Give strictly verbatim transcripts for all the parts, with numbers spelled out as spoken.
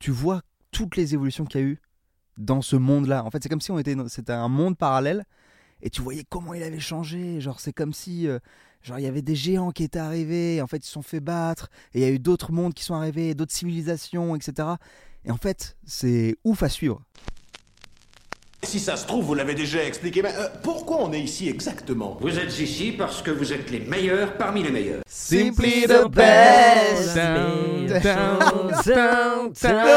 tu vois toutes les évolutions qu'il y a eu dans ce monde-là. En fait, c'est comme si on était, dans- c'était un monde parallèle et tu voyais comment il avait changé. Genre, c'est comme si, euh, genre, il y avait des géants qui étaient arrivés. Et en fait, ils se sont fait battre et il y a eu d'autres mondes qui sont arrivés, d'autres civilisations, et cetera. Et en fait, c'est ouf à suivre. Si ça se trouve, vous l'avez déjà expliqué, mais euh, pourquoi on est ici exactement? Vous êtes ici parce que vous êtes les meilleurs parmi les meilleurs. Simply the best. Down, down, down,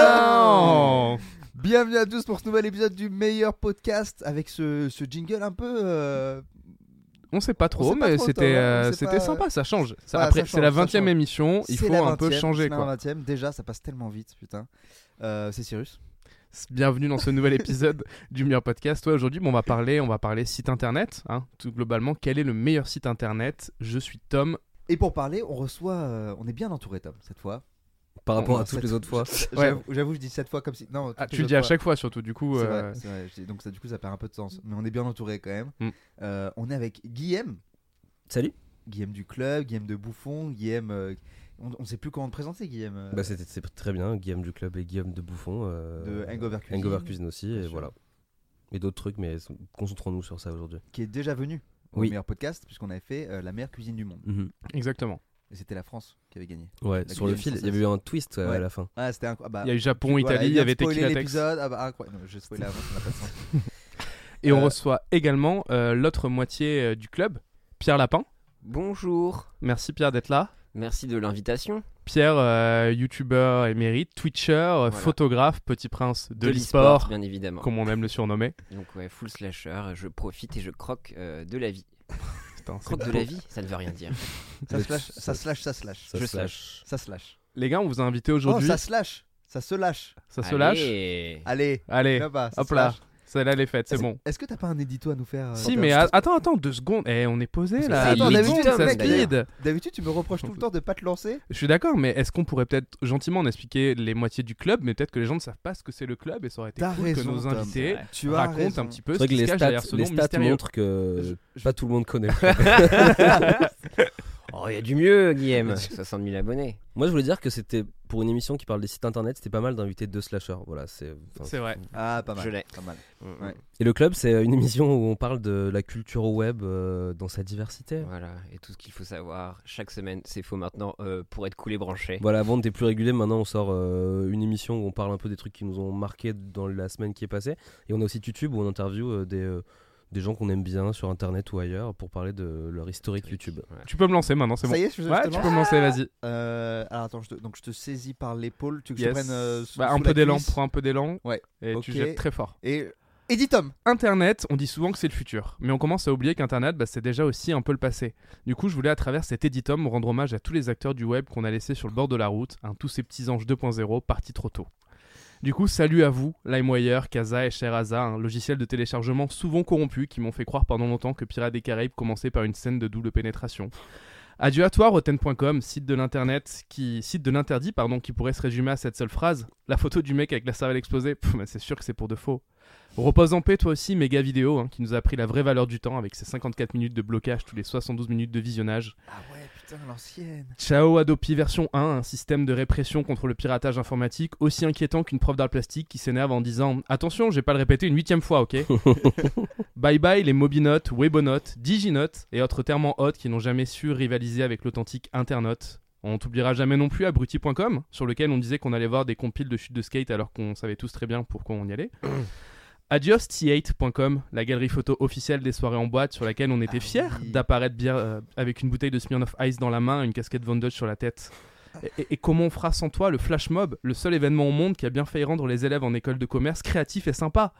down. Bienvenue à tous pour ce nouvel épisode du meilleur podcast avec ce, ce jingle un peu. euh, On sait pas trop, On sait pas mais trop, c'était, toi, euh, on sait c'était pas. sympa, ça change. Ça, Ouais, après, ça c'est change, la ça vingtième change. émission, il c'est faut la un peu vingtième, changer c'est la quoi. vingtième. Déjà, ça passe tellement vite, putain. Euh, c'est Cyrus. Bienvenue dans ce nouvel épisode du meilleur podcast. Ouais, aujourd'hui, bon, on va parler, on va parler site internet. Hein, tout globalement, quel est le meilleur site internet? Je suis Tom. Et pour parler, on reçoit. euh, on est bien entouré, Tom, cette fois. Par rapport Non, à toutes cette- les autres fois. J'avoue, j'avoue, je dis cette fois comme si. Non, Ah, toutes tu les le dis à autres chaque fois, surtout. Du coup, fois. C'est euh, vrai, c'est vrai. je dis- Donc, ça, du coup, ça perd un peu de sens. Mais on est bien entouré quand même. Mm. Euh, on est avec Guillaume. Salut. Guillaume du club, Guillaume de Bouffon, Guillaume. euh, On ne sait plus comment te présenter, Guillaume. euh, Bah c'était c'est très bien, Guillaume du club et Guillaume de Bouffon. euh, De Hangover Cuisine. Hangover Cuisine aussi, Bien et sûr. voilà. Et d'autres trucs, mais concentrons-nous sur ça aujourd'hui. Qui est déjà venu au Oui. meilleur podcast, puisqu'on avait fait euh, la meilleure cuisine du monde. exactement. Et c'était la France qui avait gagné. Ouais, La sur le cuisine fil, il y avait eu un twist euh, Ouais. à la fin. Ah, c'était incroyable. Bah, Il y a eu Japon, tu- Italie, voilà, il y avait spoilé Tequila Tex. l'épisode. Ah bah, incroyable. Non, j'ai spoilé avant, ça n'a pas de sens. Et on Euh, reçoit également euh, l'autre moitié euh, du club, Pierre Lapin. Bonjour, Merci Pierre d'être là. merci de l'invitation. Pierre, euh, youtubeur émérite, twitcher, euh, Voilà. photographe, petit prince de, l'e-sport, l'e-sport, bien évidemment. comme on aime le surnommer. Donc ouais, full slasher, je profite et je croque euh, de la vie. Putain, c'est Croque de beau. la vie, ça ne veut rien dire. Ça Le- slash, ça slash, ça slash. Ça Je se lâche. Ça slash. Les gars, on vous a invité Oh, aujourd'hui. ça slash. Ça se lâche. Ça se lâche. Allez. Allez. Allez, Là-bas, ça hop se là. lâche. Celle-là, elle est faite, c'est Est-ce- bon. Est-ce que t'as pas un édito à nous faire euh, Si, Tom mais a- attends, attends, deux secondes. Eh, on est posé Parce que là. c'est Deux l'édito, secondes, ça mec, speed. D'habitude, tu me reproches tout le temps de pas te lancer. Je suis d'accord, mais est-ce qu'on pourrait peut-être gentiment en expliquer les moitiés du club, mais peut-être que les gens ne savent pas ce que c'est le club et ça aurait été T'as cool raison, que nos Tom. invités Tu as racontent raison. un petit peu C'est ce vrai que qui se les cache stats, derrière ce les nom stats mystérieux. montrent que Je- je- pas tout le monde connaît. Oh, il y a du mieux, Guillaume. soixante mille abonnés. Moi, je voulais dire que c'était pour une émission qui parle des sites internet, c'était pas mal d'inviter deux slashers. Voilà, c'est. enfin, C'est vrai. Ah, pas mal. Je l'ai. Pas mal. Mm, Ouais. Et le club, c'est une émission où on parle de la culture au web euh, dans sa diversité. Voilà, et tout ce qu'il faut savoir chaque semaine, c'est faux maintenant euh, pour être cool et branché. Voilà, avant on était plus régulier, maintenant on sort euh, une émission où on parle un peu des trucs qui nous ont marqué dans la semaine qui est passée. Et on a aussi YouTube où on interview euh, des, euh, des gens qu'on aime bien sur internet ou ailleurs pour parler de leur historique YouTube. Ouais. Tu peux me lancer maintenant, c'est bon. Ça y est, je, je Ouais, te tu lance. peux me lancer, vas-y. Euh, alors attends, je te, donc je te saisis par l'épaule. Tu veux que Yes. je te prenne euh, sous- Bah, sous un la peu d'élan, cuisse prends un peu d'élan. Ouais. Et Ok. tu jettes très fort. Et Eddie Tom. Internet, on dit souvent que c'est le futur, mais on commence à oublier qu'Internet, bah, c'est déjà aussi un peu le passé. Du coup, je voulais à travers cet éditum rendre hommage à tous les acteurs du web qu'on a laissés sur le bord de la route, hein, tous ces petits anges deux point zéro partis trop tôt. Du coup, salut à vous, LimeWire, Kazaa et Sheraza, un logiciel de téléchargement souvent corrompu qui m'ont fait croire pendant longtemps que Pirates des Caraïbes commençait par une scène de double pénétration. Adieu à toi, Rotten point com, site de l'internet qui, site de l'interdit, pardon, qui pourrait se résumer à cette seule phrase. La photo du mec avec la cervelle explosée, pff, bah, c'est sûr que c'est pour de faux. Repose en paix, toi aussi, méga vidéo, hein, qui nous a appris la vraie valeur du temps avec ses cinquante-quatre minutes de blocage tous les soixante-douze minutes de visionnage. Ah ouais, putain, l'ancienne. Ciao Adopi version un, un système de répression contre le piratage informatique aussi inquiétant qu'une prof d'art plastique qui s'énerve en disant « Attention, je vais pas le répéter une huitième fois, ok ?» Bye bye les Mobinotes, Webonotes, Diginotes et autres termes en hot qui n'ont jamais su rivaliser avec l'authentique Internote. On t'oubliera jamais non plus abruti point com, sur lequel on disait qu'on allait voir des compiles de chutes de skate alors qu'on savait tous très bien pourquoi on y allait. Adios T huit point com, la galerie photo officielle des soirées en boîte sur laquelle on était Ah fiers oui. d'apparaître bien euh, avec une bouteille de Smirnoff Ice dans la main et une casquette Von Dutch sur la tête. Et, et- et comment on fera sans toi le Flash Mob, le seul événement au monde qui a bien failli rendre les élèves en école de commerce créatifs et sympas.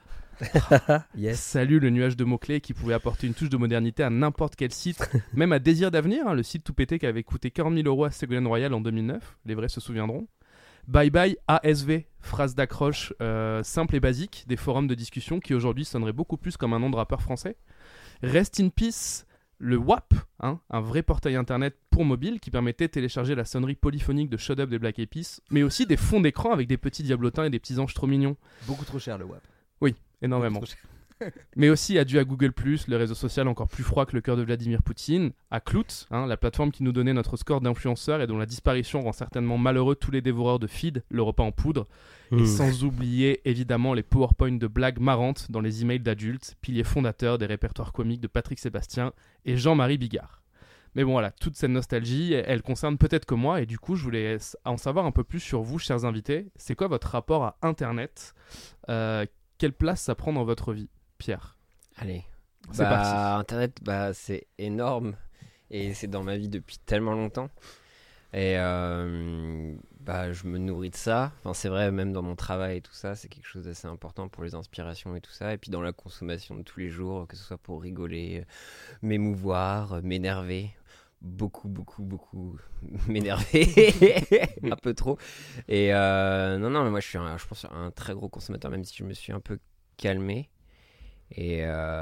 Yes. Salut le nuage de mots-clés qui pouvait apporter une touche de modernité à n'importe quel site, même à Désir d'avenir, hein, le site tout pété qui avait coûté quarante mille euros à Ségolène Royal en deux mille neuf, les vrais se souviendront. Bye bye A S V, phrase d'accroche euh, simple et basique des forums de discussion qui aujourd'hui sonneraient beaucoup plus comme un nom de rappeur français. Rest in peace, le W A P, hein, un vrai portail internet pour mobile qui permettait de télécharger la sonnerie polyphonique de Shut Up des Black Eyed Peas, mais aussi des fonds d'écran avec des petits diablotins et des petits anges trop mignons. Beaucoup trop cher le W A P. Oui, énormément. Beaucoup trop cher. Mais aussi adieu à Google plus, le réseau social encore plus froid que le cœur de Vladimir Poutine, à Klout, hein, la plateforme qui nous donnait notre score d'influenceurs et dont la disparition rend certainement malheureux tous les dévoreurs de feed, le repas en poudre, Mmh. et sans oublier évidemment les PowerPoint de blagues marrantes dans les emails d'adultes, piliers fondateurs des répertoires comiques de Patrick Sébastien et Jean-Marie Bigard. Mais bon voilà, toute cette nostalgie, elle concerne peut-être que moi, et du coup je voulais en savoir un peu plus sur vous, chers invités. C'est quoi votre rapport à Internet ? euh, Quelle place ça prend dans votre vie, Pierre ? Allez. C'est bah, parti. Internet, bah, c'est énorme. Et c'est dans ma vie depuis tellement longtemps. Et euh, bah, je me nourris de ça. Enfin, c'est vrai, même dans mon travail et tout ça, c'est quelque chose d'assez important pour les inspirations et tout ça. Et puis dans la consommation de tous les jours, que ce soit pour rigoler, m'émouvoir, m'énerver. Beaucoup, beaucoup, beaucoup m'énerver. Un peu trop. Et euh, non, non, mais moi, je suis un, je pense un très gros consommateur, même si je me suis un peu calmé. Et,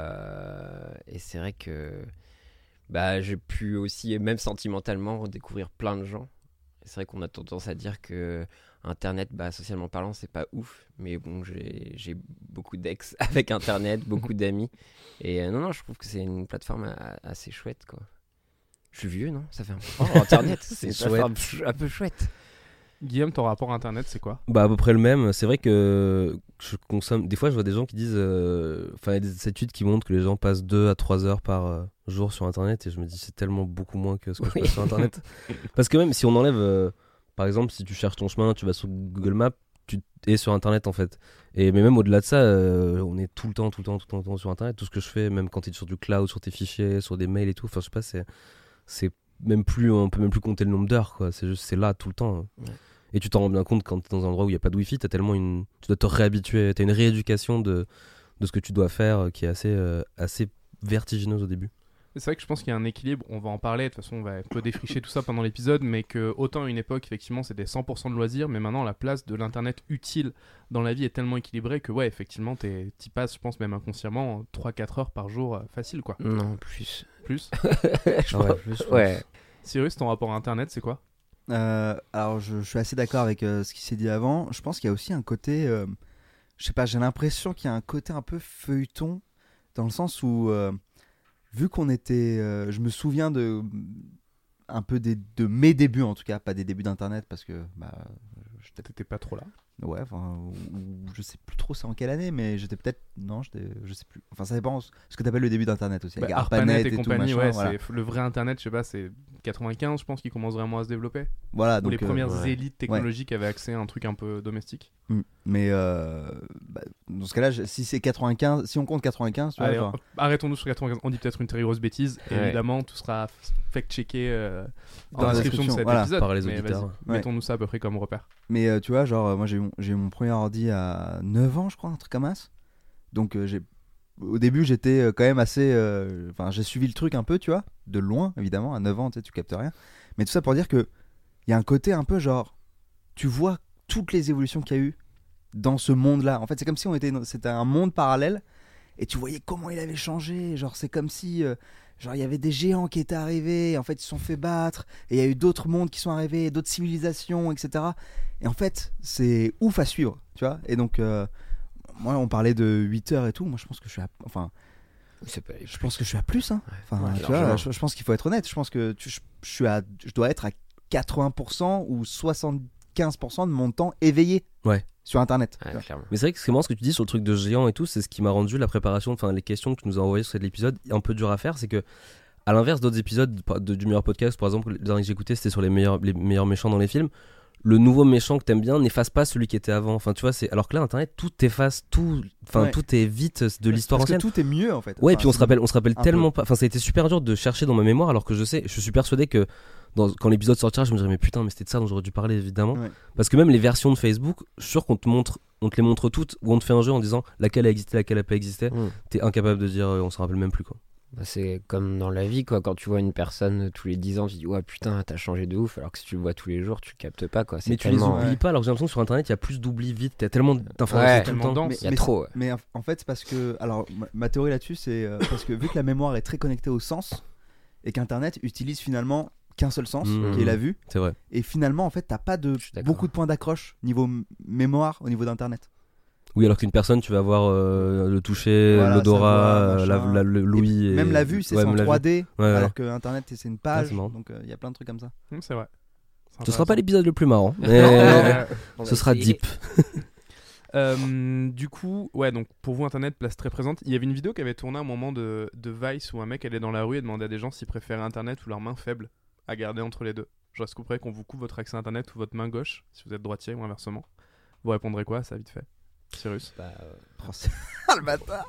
euh, et c'est vrai que bah, j'ai pu aussi, même sentimentalement, redécouvrir plein de gens. Et c'est vrai qu'on a tendance à dire que Internet, bah, socialement parlant, c'est pas ouf. Mais bon, j'ai, j'ai beaucoup d'ex avec Internet, beaucoup d'amis. Et euh, non, non, je trouve que c'est une plateforme a, assez chouette, quoi. Je suis vieux, non ? Ça fait un peu... Oh, Internet, c'est une plateforme ch- un peu chouette. Guillaume, ton rapport à Internet, c'est quoi ? Bah à peu près le même. C'est vrai que je consomme. Des fois, je vois des gens qui disent. Enfin, euh... il y a des études qui montrent que les gens passent deux à trois heures par euh, jour sur Internet, et je me dis c'est tellement beaucoup moins que ce que je passe sur Internet. Parce que même si on enlève, euh, par exemple, si tu cherches ton chemin, tu vas sur Google Maps, tu es sur Internet en fait. Et mais même au-delà de ça, euh, on est tout le temps, tout le temps, tout le temps, tout le temps sur Internet. Tout ce que je fais, même quand tu es sur du cloud, sur tes fichiers, sur des mails et tout. Enfin, je sais pas, c'est, c'est même plus, on peut même plus compter le nombre d'heures, quoi. C'est juste, c'est là tout le temps. Ouais. Et tu t'en rends bien compte quand tu es dans un endroit où il n'y a pas de wifi, t'as tellement une... tu dois te réhabituer, tu as une rééducation de... de ce que tu dois faire qui est assez, euh, assez vertigineuse au début. C'est vrai que je pense qu'il y a un équilibre, on va en parler, de toute façon on va un peu défricher tout ça pendant l'épisode, mais que autant à une époque effectivement c'était cent pour cent de loisirs, mais maintenant la place de l'internet utile dans la vie est tellement équilibrée que ouais effectivement t'es, t'y passes, je pense même inconsciemment, trois à quatre heures par jour euh, facile quoi. Non, plus. Plus je ah ouais, plus ouais. Cyrus, ton rapport à internet c'est quoi ? Euh, alors je, je suis assez d'accord avec euh, ce qui s'est dit avant. Je pense qu'il y a aussi un côté, euh, je sais pas, j'ai l'impression qu'il y a un côté un peu feuilleton dans le sens où, euh, vu qu'on était, euh, je me souviens de un peu des, de mes débuts en tout cas, pas des débuts d'internet parce que bah, j'étais peut-être pas trop là. Ouais, enfin, ou, ou, je sais plus trop c'est en quelle année, mais j'étais peut-être, non, j'étais, je sais plus. Enfin, ça dépend ce que t'appelles le début d'internet aussi. Bah, avec ARPANET et, et compagnie, tout, machin, ouais, voilà. c'est le vrai internet, je sais pas, c'est quatre-vingt-quinze, je pense, qui commence vraiment à se développer. Voilà, Où donc les premières euh, ouais. élites technologiques ouais. avaient accès à un truc un peu domestique. Mmh. Mais euh, bah, dans ce cas-là, si c'est quatre-vingt-quinze, si on compte quatre-vingt-quinze, tu Allez, vois, genre... arrêtons-nous sur quatre-vingt-quinze. On dit peut-être une très grosse bêtise. Et ouais. évidemment, tout sera fact-checké euh, dans en la description de cet voilà. épisode. Par les mais auditeurs. Ouais. Mettons-nous ça à peu près comme repère. Mais euh, tu vois, genre, moi j'ai eu, j'ai eu mon premier ordi à neuf ans, je crois, un truc comme ça. Donc euh, j'ai... au début, j'étais euh, quand même assez. Enfin, euh, j'ai suivi le truc un peu, tu vois, de loin, évidemment. À neuf ans, tu sais, tu captes rien. Mais tout ça pour dire qu'il y a un côté un peu genre. Tu vois toutes les évolutions qu'il y a eu dans ce monde-là. En fait, c'est comme si on était, c'était un monde parallèle et tu voyais comment il avait changé. Genre, c'est comme si, euh, genre, il y avait des géants qui étaient arrivés. Et en fait, ils se sont fait battre et il y a eu d'autres mondes qui sont arrivés, d'autres civilisations, et cetera. Et en fait, c'est ouf à suivre, tu vois. Et donc, euh, moi, on parlait de huit heures et tout. Moi, je pense que je suis à, enfin, c'est pas je pense que je suis à plus. Hein. Enfin, ouais, tu vois, je, je pense qu'il faut être honnête. Je pense que tu, je, je suis à, je dois être à quatre-vingts pour cent ou soixante-quinze pour cent de mon temps éveillé ouais. sur Internet. Ouais, clairement. Mais c'est vrai que c'est marrant ce que tu dis sur le truc de géant et tout, c'est ce qui m'a rendu la préparation, enfin les questions que tu nous as envoyées sur cet épisode un peu dur à faire, c'est que à l'inverse d'autres épisodes de, du meilleur podcast, par exemple, le dernier que j'ai écouté c'était sur les meilleurs, les meilleurs méchants dans les films. Le nouveau méchant que t'aimes bien n'efface pas celui qui était avant. Enfin, tu vois, c'est alors que là, Internet, tout efface, tout, enfin, ouais. tout est vite de l'histoire Parce ancienne. Que tout est mieux en fait. Ouais, enfin, et puis on se rappelle, on se rappelle tellement peu. pas. Enfin, ça a été super dur de chercher dans ma mémoire, alors que je sais, je suis persuadé que dans, quand l'épisode sortira, je me dirais mais putain, mais c'était de ça dont j'aurais dû parler évidemment. Ouais. Parce que même les versions de Facebook, je suis sûr qu'on te montre, on te les montre toutes, ou on te fait un jeu en disant laquelle a existé, laquelle a pas existé. Mmh. T'es incapable de dire, euh, on se rappelle même plus quoi. Bah, c'est comme dans la vie quoi, quand tu vois une personne tous les dix ans tu dis ouais putain t'as changé de ouf, alors que si tu le vois tous les jours tu captes pas quoi. C'est mais tu tellement... les oublies pas, alors que j'ai l'impression que sur Internet il y a plus d'oubli vite, t'as tellement d'informations ouais, tout le tellement temps. dense. il y a mais trop ouais. Mais en fait c'est parce que alors ma, ma théorie là-dessus c'est euh, parce que vu que la mémoire est très connectée au sens et qu'Internet utilise finalement qu'un seul sens Mmh. qui est la vue, C'est vrai. et finalement en fait t'as pas de Je suis d'accord. beaucoup de points d'accroche niveau m- mémoire au niveau d'Internet. Oui, alors qu'une personne, tu vas voir euh, le toucher, Voilà, l'odorat, sa voix, euh, la, machin. la- le- l'ouïe. Et et- même la vue, c'est ouais, c'est en même la trois vue. D, Ouais, ouais. alors que Internet, c'est une page. c'est marrant. Donc il y a plein de trucs comme ça. Hum, c'est vrai. C'est Ce sera pas intéressant. l'épisode le plus marrant, mais Euh, On va ce sera essayer. deep. Euh, du coup, ouais, donc pour vous, Internet, place très présente. Il y avait une vidéo qui avait tourné à un moment de, de Vice où un mec allait dans la rue et demandait à des gens s'ils préféraient Internet ou leur main faible à garder entre les deux. Genre, est-ce que vous préférez qu'on vous coupe votre accès à Internet ou votre main gauche, si vous êtes droitier ou inversement? Vous répondrez quoi? Ça, vite fait. Cyrus. Bah, euh, Oh, c'est- Ah, le bâtard.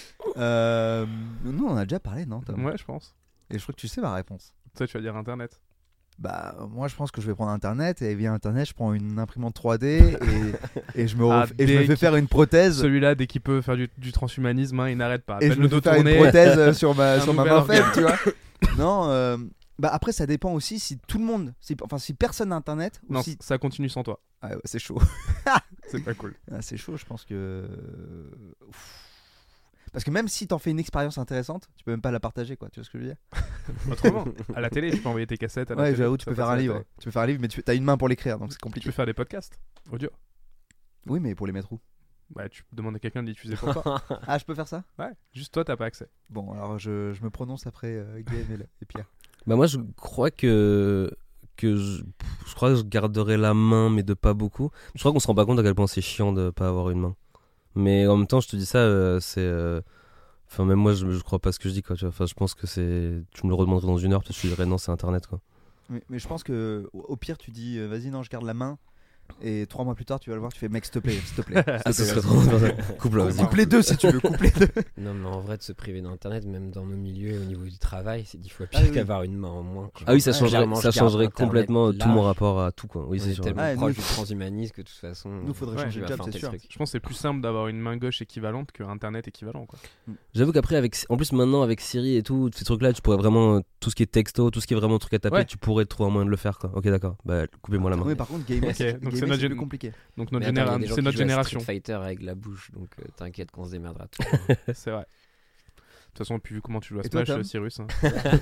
euh, Nous, on en a déjà parlé, non Tom Ouais, je pense. Et je crois que tu sais ma réponse. Toi, tu vas dire Internet. Bah, moi, je pense que je vais prendre Internet et via Internet, je prends une imprimante trois D et, et je me, Ah, ref- et je me dès fais qu'il- faire une prothèse. Celui-là, dès qu'il peut faire du, du transhumanisme, hein, il n'arrête pas. À Et peine je le me dos fais faire une tourné. prothèse euh, sur ma, Un sur ma nouvel main faible, organe. tu vois. Non, euh, bah après, ça dépend aussi si tout le monde, si, enfin, si personne n'a Internet, ou Non, si... ça continue sans toi. Ah ouais, c'est chaud. C'est pas cool. Ah, c'est chaud, je pense que. Ouf. Parce que même si t'en fais une expérience intéressante, tu peux même pas la partager, quoi. Tu vois ce que je veux dire? Autrement, à la télé, tu peux envoyer tes cassettes. À la Ouais, télé, j'avoue, tu ça peux passe faire à un la livre. télé. Tu peux faire un livre, mais tu as une main pour l'écrire, donc c'est Tu compliqué. peux faire des podcasts audio. Oui, mais pour les mettre où? Bah, tu demandes à quelqu'un de l'utiliser pour toi. Ah, je peux faire ça? Ouais, juste toi, t'as pas accès. Bon, alors je, je me prononce après euh, Guillaume et, le- et Pierre. Bah moi je crois que que je, je crois que je garderai la main mais de pas beaucoup. Je crois qu'on se rend pas compte à quel point c'est chiant de pas avoir une main. Mais en même temps je te dis ça euh, c'est euh, enfin même moi je, je crois pas ce que je dis quoi tu vois. Enfin je pense que c'est tu me le redemanderais dans une heure peut-être que je te dirais non c'est Internet quoi. Oui, mais je pense que au au pire, tu dis euh, vas-y, non, je garde la main. Et trois mois plus tard, tu vas le voir, tu fais mec, s'il te plaît, s'il te plaît. Ah s'il ça te serait plaît, trop vas-y. bien. Coupe-la vas-y. Coupe les deux si tu veux, coupe les deux. non, mais en vrai, de se priver d'Internet, même dans nos milieux, au niveau du travail, c'est dix fois pire Ah oui, oui. qu'avoir une main en moins. quoi. Ah oui ça Ouais, changerait clairement, ça je garde changerait Internet complètement tout large. mon rapport à tout quoi. Oui On c'est est sûr. tellement Ah, proche nous- du transhumanisme que de toute façon. Nous, faudrait ouais, changer tu de vas job, faire c'est tes sûr. trucs. Je pense que c'est plus simple d'avoir une main gauche équivalente que Internet équivalent, quoi. J'avoue qu'après avec en plus maintenant avec Siri et tout ces trucs là tu pourrais vraiment euh, tout ce qui est texto tout ce qui est vraiment truc à taper Ouais. tu pourrais trouver un moyen de le faire quoi. Ok d'accord bah coupez-moi la main. Oui, par contre, gamer, Ok, c'est donc c'est gamer, notre c'est gén- plus compliqué. Donc notre, Mais attends, il y a généra- des gens c'est qui notre jouent à génération. Street Fighter avec la bouche, donc euh, t'inquiète qu'on se démerdera tout. C'est vrai. De toute façon, puis vu comment tu joues à Et toi, Smash, Tom euh, Cyrus. hein.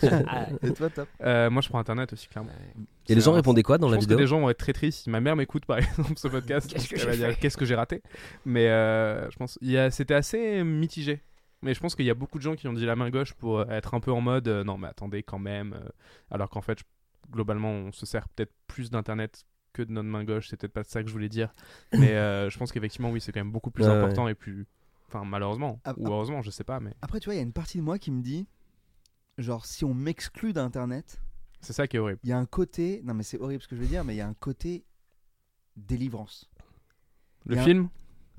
Et toi, top. Euh, moi, je prends Internet aussi, clairement. Et les C'est gens un- répondaient quoi dans Je la pense vidéo? que les gens vont être très tristes. Si ma mère m'écoute, par exemple, ce podcast, Qu'est-ce que elle va j'ai dire, fait qu'est-ce que j'ai raté. Mais euh, je pense, il y a, c'était assez mitigé. Mais je pense qu'il y a beaucoup de gens qui ont dit la main gauche pour euh, être un peu en mode euh, non, mais attendez quand même. euh, alors qu'en fait, je- globalement, on se sert peut-être plus d'Internet que de notre main gauche. C'est peut-être pas ça que je voulais dire. Mais euh, je pense qu'effectivement, oui, c'est quand même beaucoup plus Ouais, important et plus. Enfin, malheureusement. Ah, ou ah. heureusement, je sais pas. Mais Après, tu vois, il y a une partie de moi qui me dit genre, si on m'exclut d'Internet, c'est ça qui est horrible. il y a un côté. Non, mais c'est horrible ce que je veux dire, mais il y a un côté délivrance. Le Il y a un- film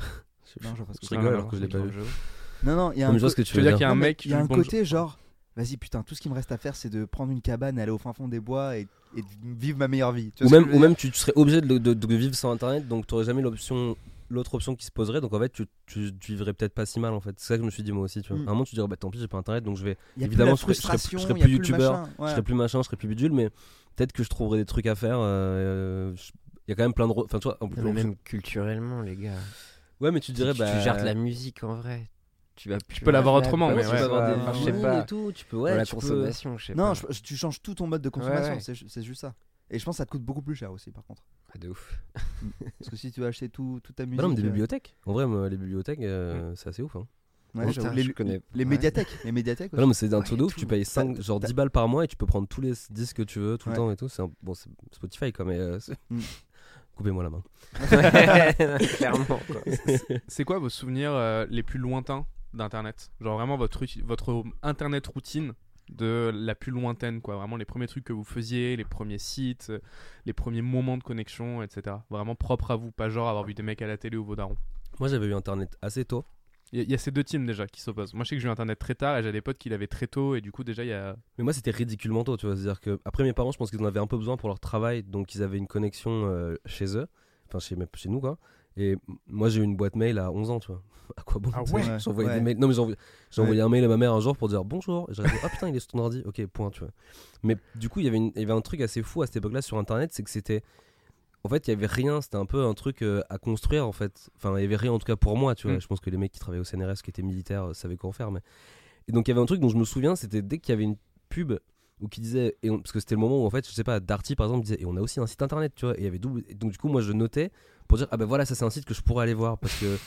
Non, je vois pas ce que Je c'est. rigole Non, alors non, que je l'ai c'est pas dans vu. le jeu. Non, non, il y a Non, un mais je vois co- ce que tu Tu veux veux dire qu'il y dire. a un Non, mais mec il y a du un bon côté jeu- genre, vas-y putain, tout ce qui me reste à faire, c'est de prendre une cabane, aller au fin fond des bois et, et de vivre ma meilleure vie. Tu Ou vois ce que même, je veux ou dire même tu, tu serais obligé de, de- de vivre sans internet donc tu aurais jamais l'option l'autre option qui se poserait donc en fait tu, tu, tu vivrais peut-être pas si mal en fait c'est ça que je me suis dit moi aussi tu vois. Mm. À un moment tu dirais bah tant pis j'ai pas internet donc je vais Il y a évidemment, plus la je serais- je serais- je frustration, serais il y a plus plus le youtubeur, machin, ouais. je serais plus machin je serais plus bidule mais peut-être que je trouverais des trucs à faire euh, je- il y a quand même plein de re- enfin tu vois en plus, Non, mais en plus- même culturellement, les gars. ouais mais tu dirais tu, bah tu gères de la musique en vrai. Tu vas Tu peux l'avoir autrement, ouais, mais tu ouais. peux avoir des Enfin, je sais vinyles pas. et tout tu peux Dans ouais la tu peux- consommation, je sais Non, pas. je- tu changes tout ton mode de consommation, Ouais, ouais. c'est ju- c'est juste ça. Et je pense que ça te coûte beaucoup plus cher aussi, par contre. Ah, de ouf. Parce que si tu veux acheter tout, toute ta musique. bah non mais des euh, bibliothèques en vrai moi, les bibliothèques euh, c'est assez ouf hein. ouais, Oh, j'avoue, putain, les, je connais- les ouais. médiathèques. Les médiathèques Ah non, mais aussi. c'est un Ouais, truc de ouf, tout. tu payes cinq, T'as- genre t'as- dix balles par mois et tu peux prendre tous les disques que tu veux tout Ouais. le temps et tout. C'est un- bon, c'est Spotify quoi, mais euh, c'est- Mm. coupez-moi la main. Clairement, quoi. C'est quoi vos souvenirs euh, les plus lointains d'Internet? Genre vraiment votre, uti- votre Internet routine de la plus lointaine, quoi. Vraiment les premiers trucs que vous faisiez, les premiers sites, euh, les premiers moments de connexion, et cetera. Vraiment propre à vous, pas genre avoir vu des mecs à la télé ou vos darons. Moi j'avais eu internet assez tôt. Il y, a- il y a ces deux teams déjà qui s'opposent. Moi je sais que j'ai eu Internet très tard et j'ai des potes qui l'avaient très tôt et du coup déjà il y a... Mais moi c'était ridiculement tôt, tu vois. C'est-à-dire que après mes parents, je pense qu'ils en avaient un peu besoin pour leur travail, donc ils avaient une connexion euh, chez eux, enfin chez, chez nous quoi. Et m- moi j'ai eu une boîte mail à onze ans, tu vois. À quoi bon Ah tu sais, ouais. J'ai envoyé Ouais. des mails. Non mais j'ai envoyé, j'ai Ouais. envoyé un mail à ma mère un jour pour dire bonjour. Et j'ai répondu ah putain il est sur ton ordi. Ok point tu vois. Mais du coup il y avait une- il y avait un truc assez fou à cette époque-là sur internet, c'est que c'était en fait il y avait rien, c'était un peu un truc euh, à construire en fait. Enfin il y avait rien en tout cas pour moi, tu vois. Mm. Je pense que les mecs qui travaillaient au C N R S qui étaient militaires euh, savaient quoi en faire mais et donc il y avait un truc dont je me souviens, c'était dès qu'il y avait une pub ou qui disait et on- parce que c'était le moment où en fait je sais pas Darty par exemple disait et on a aussi un site internet tu vois et il y avait double et donc du coup moi je notais pour dire ah ben voilà ça c'est un site que je pourrais aller voir parce que